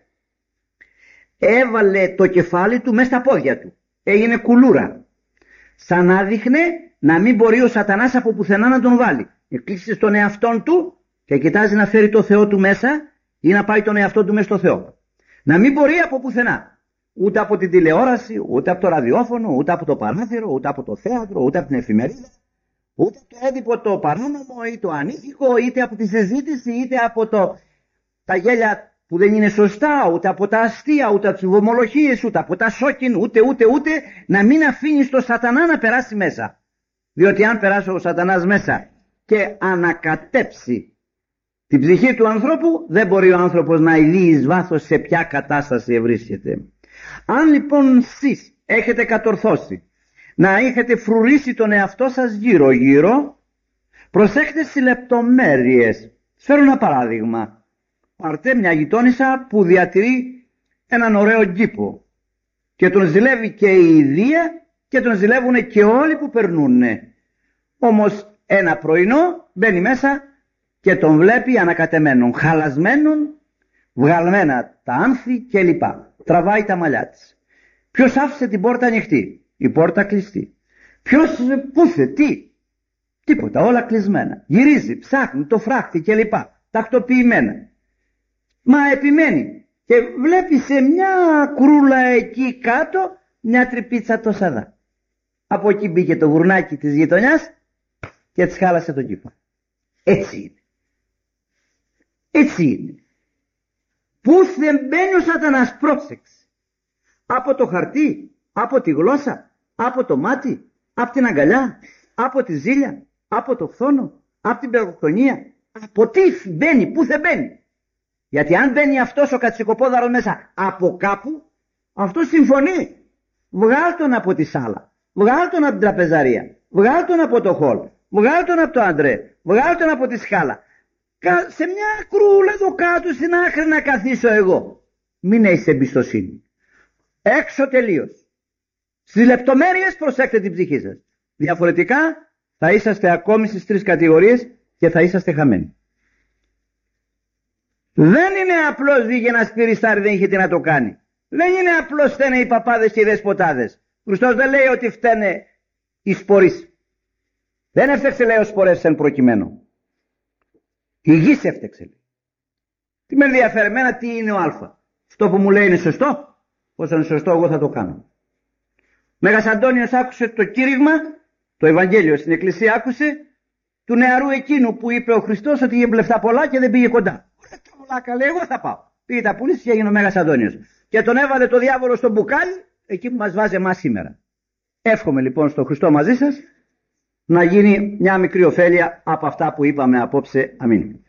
Έβαλε το κεφάλι του μέσα στα πόδια του, έγινε κουλούρα, σαν να δείχνε να μην μπορεί ο σατανάς από πουθενά να τον βάλει. Εκλείσει στον εαυτόν του και κοιτάζει να φέρει το Θεό του μέσα ή να πάει τον εαυτό του μέσα στο Θεό. Να μην μπορεί από πουθενά, ούτε από την τηλεόραση, ούτε από το ραδιόφωνο, ούτε από το παράθυρο, ούτε από το θέατρο, ούτε από την εφημερίδα, ούτε από το έντυπο το παράνομο ή το ανήθικο, είτε από τη συζήτηση, είτε από το... τα γέλια που δεν είναι σωστά, ούτε από τα αστεία, ούτε από τις βομολογίες, ούτε από τα σόκιν, ούτε ούτε ούτε, να μην αφήνεις το σατανά να περάσει μέσα. Διότι αν περάσει ο σατανάς μέσα και ανακατέψει την ψυχή του ανθρώπου, δεν μπορεί ο άνθρωπος να ειδεί εις βάθος σε ποια κατάσταση βρίσκεται. Αν λοιπόν εσείς έχετε κατορθώσει να έχετε φρουρήσει τον εαυτό σας γύρω γύρω, προσέχετε στις λεπτομέρειες. Φέρω ένα παράδειγμα. Πάρτε μια γειτόνισσα που διατηρεί έναν ωραίο κήπο και τον ζηλεύει και η ιδία και τον ζηλεύουν και όλοι που περνούν. Όμως ένα πρωινό μπαίνει μέσα και τον βλέπει ανακατεμένον, χαλασμένον, βγαλμένα τα άνθη κλπ. Τραβάει τα μαλλιά της. Ποιος άφησε την πόρτα ανοιχτή? Η πόρτα κλειστή. Ποιος πούθε, τι? Τίποτα, όλα κλεισμένα. Γυρίζει, ψάχνει το φράχτη κλπ. Τακτοποιημένα. Μα επιμένει και βλέπει σε μια κρούλα εκεί κάτω μια τρυπίτσα τόσα δα. Από εκεί μπήκε το γουρνάκι της γειτονιάς και της χάλασε τον κήπο. Έτσι είναι. Έτσι είναι. Πού δεν μπαίνει ο σατανάς, πρόσεξε. Από το χαρτί, από τη γλώσσα, από το μάτι, από την αγκαλιά, από τη ζήλια, από το φθόνο, από την περγοκτονία. Από τι μπαίνει, πού δεν μπαίνει. Γιατί αν μπαίνει αυτός ο κατσικοπόδαρος μέσα από κάπου, αυτό συμφωνεί. Βγάλ τον από τη σάλα, βγάλ τον από την τραπεζαρία, βγάλ τον από το χολ, βγάλ τον από το αντρέ, βγάλ τον από τη σκάλα. Σε μια κρούλα εδώ κάτω στην άκρη να καθίσω εγώ. Μην έχεις εμπιστοσύνη. Έξω τελείως. Στις λεπτομέρειες προσέξτε την ψυχή σας. Διαφορετικά θα είσαστε ακόμη στις τρεις κατηγορίες και θα είσαστε χαμένοι. Δεν είναι απλώς βγήκε ένα σπυριστάρι, δεν είχε τι να το κάνει. Δεν είναι απλώς φταίνε οι παπάδες και οι δεσποτάδες. Ο Χριστός δεν λέει ότι φταίνε οι σπορείς. Δεν έφταξε λέει ο σπορές εν προκειμένου. Η γης έφταξε. Τι με ενδιαφέρει εμένα τι είναι ο Α. Αυτό που μου λέει είναι σωστό. Όσο είναι σωστό εγώ θα το κάνω. Μέγας Αντώνιος άκουσε το κήρυγμα, το Ευαγγέλιο στην εκκλησία άκουσε, του νεαρού εκείνου που είπε ο Χριστός ότι είχε λεφτά πολλά και δεν πήγε κοντά. Ωραία τραβολάκα λέει, εγώ θα πάω. Πήγε τα πουλήσει και έγινε ο Μέγας Αντώνιος. Και τον έβαλε το διάβολο στο μπουκάλι, εκεί που μας βάζει εμάς σήμερα. Εύχομαι λοιπόν στον Χριστό μαζί σας να γίνει μια μικρή ωφέλεια από αυτά που είπαμε απόψε. Αμήν.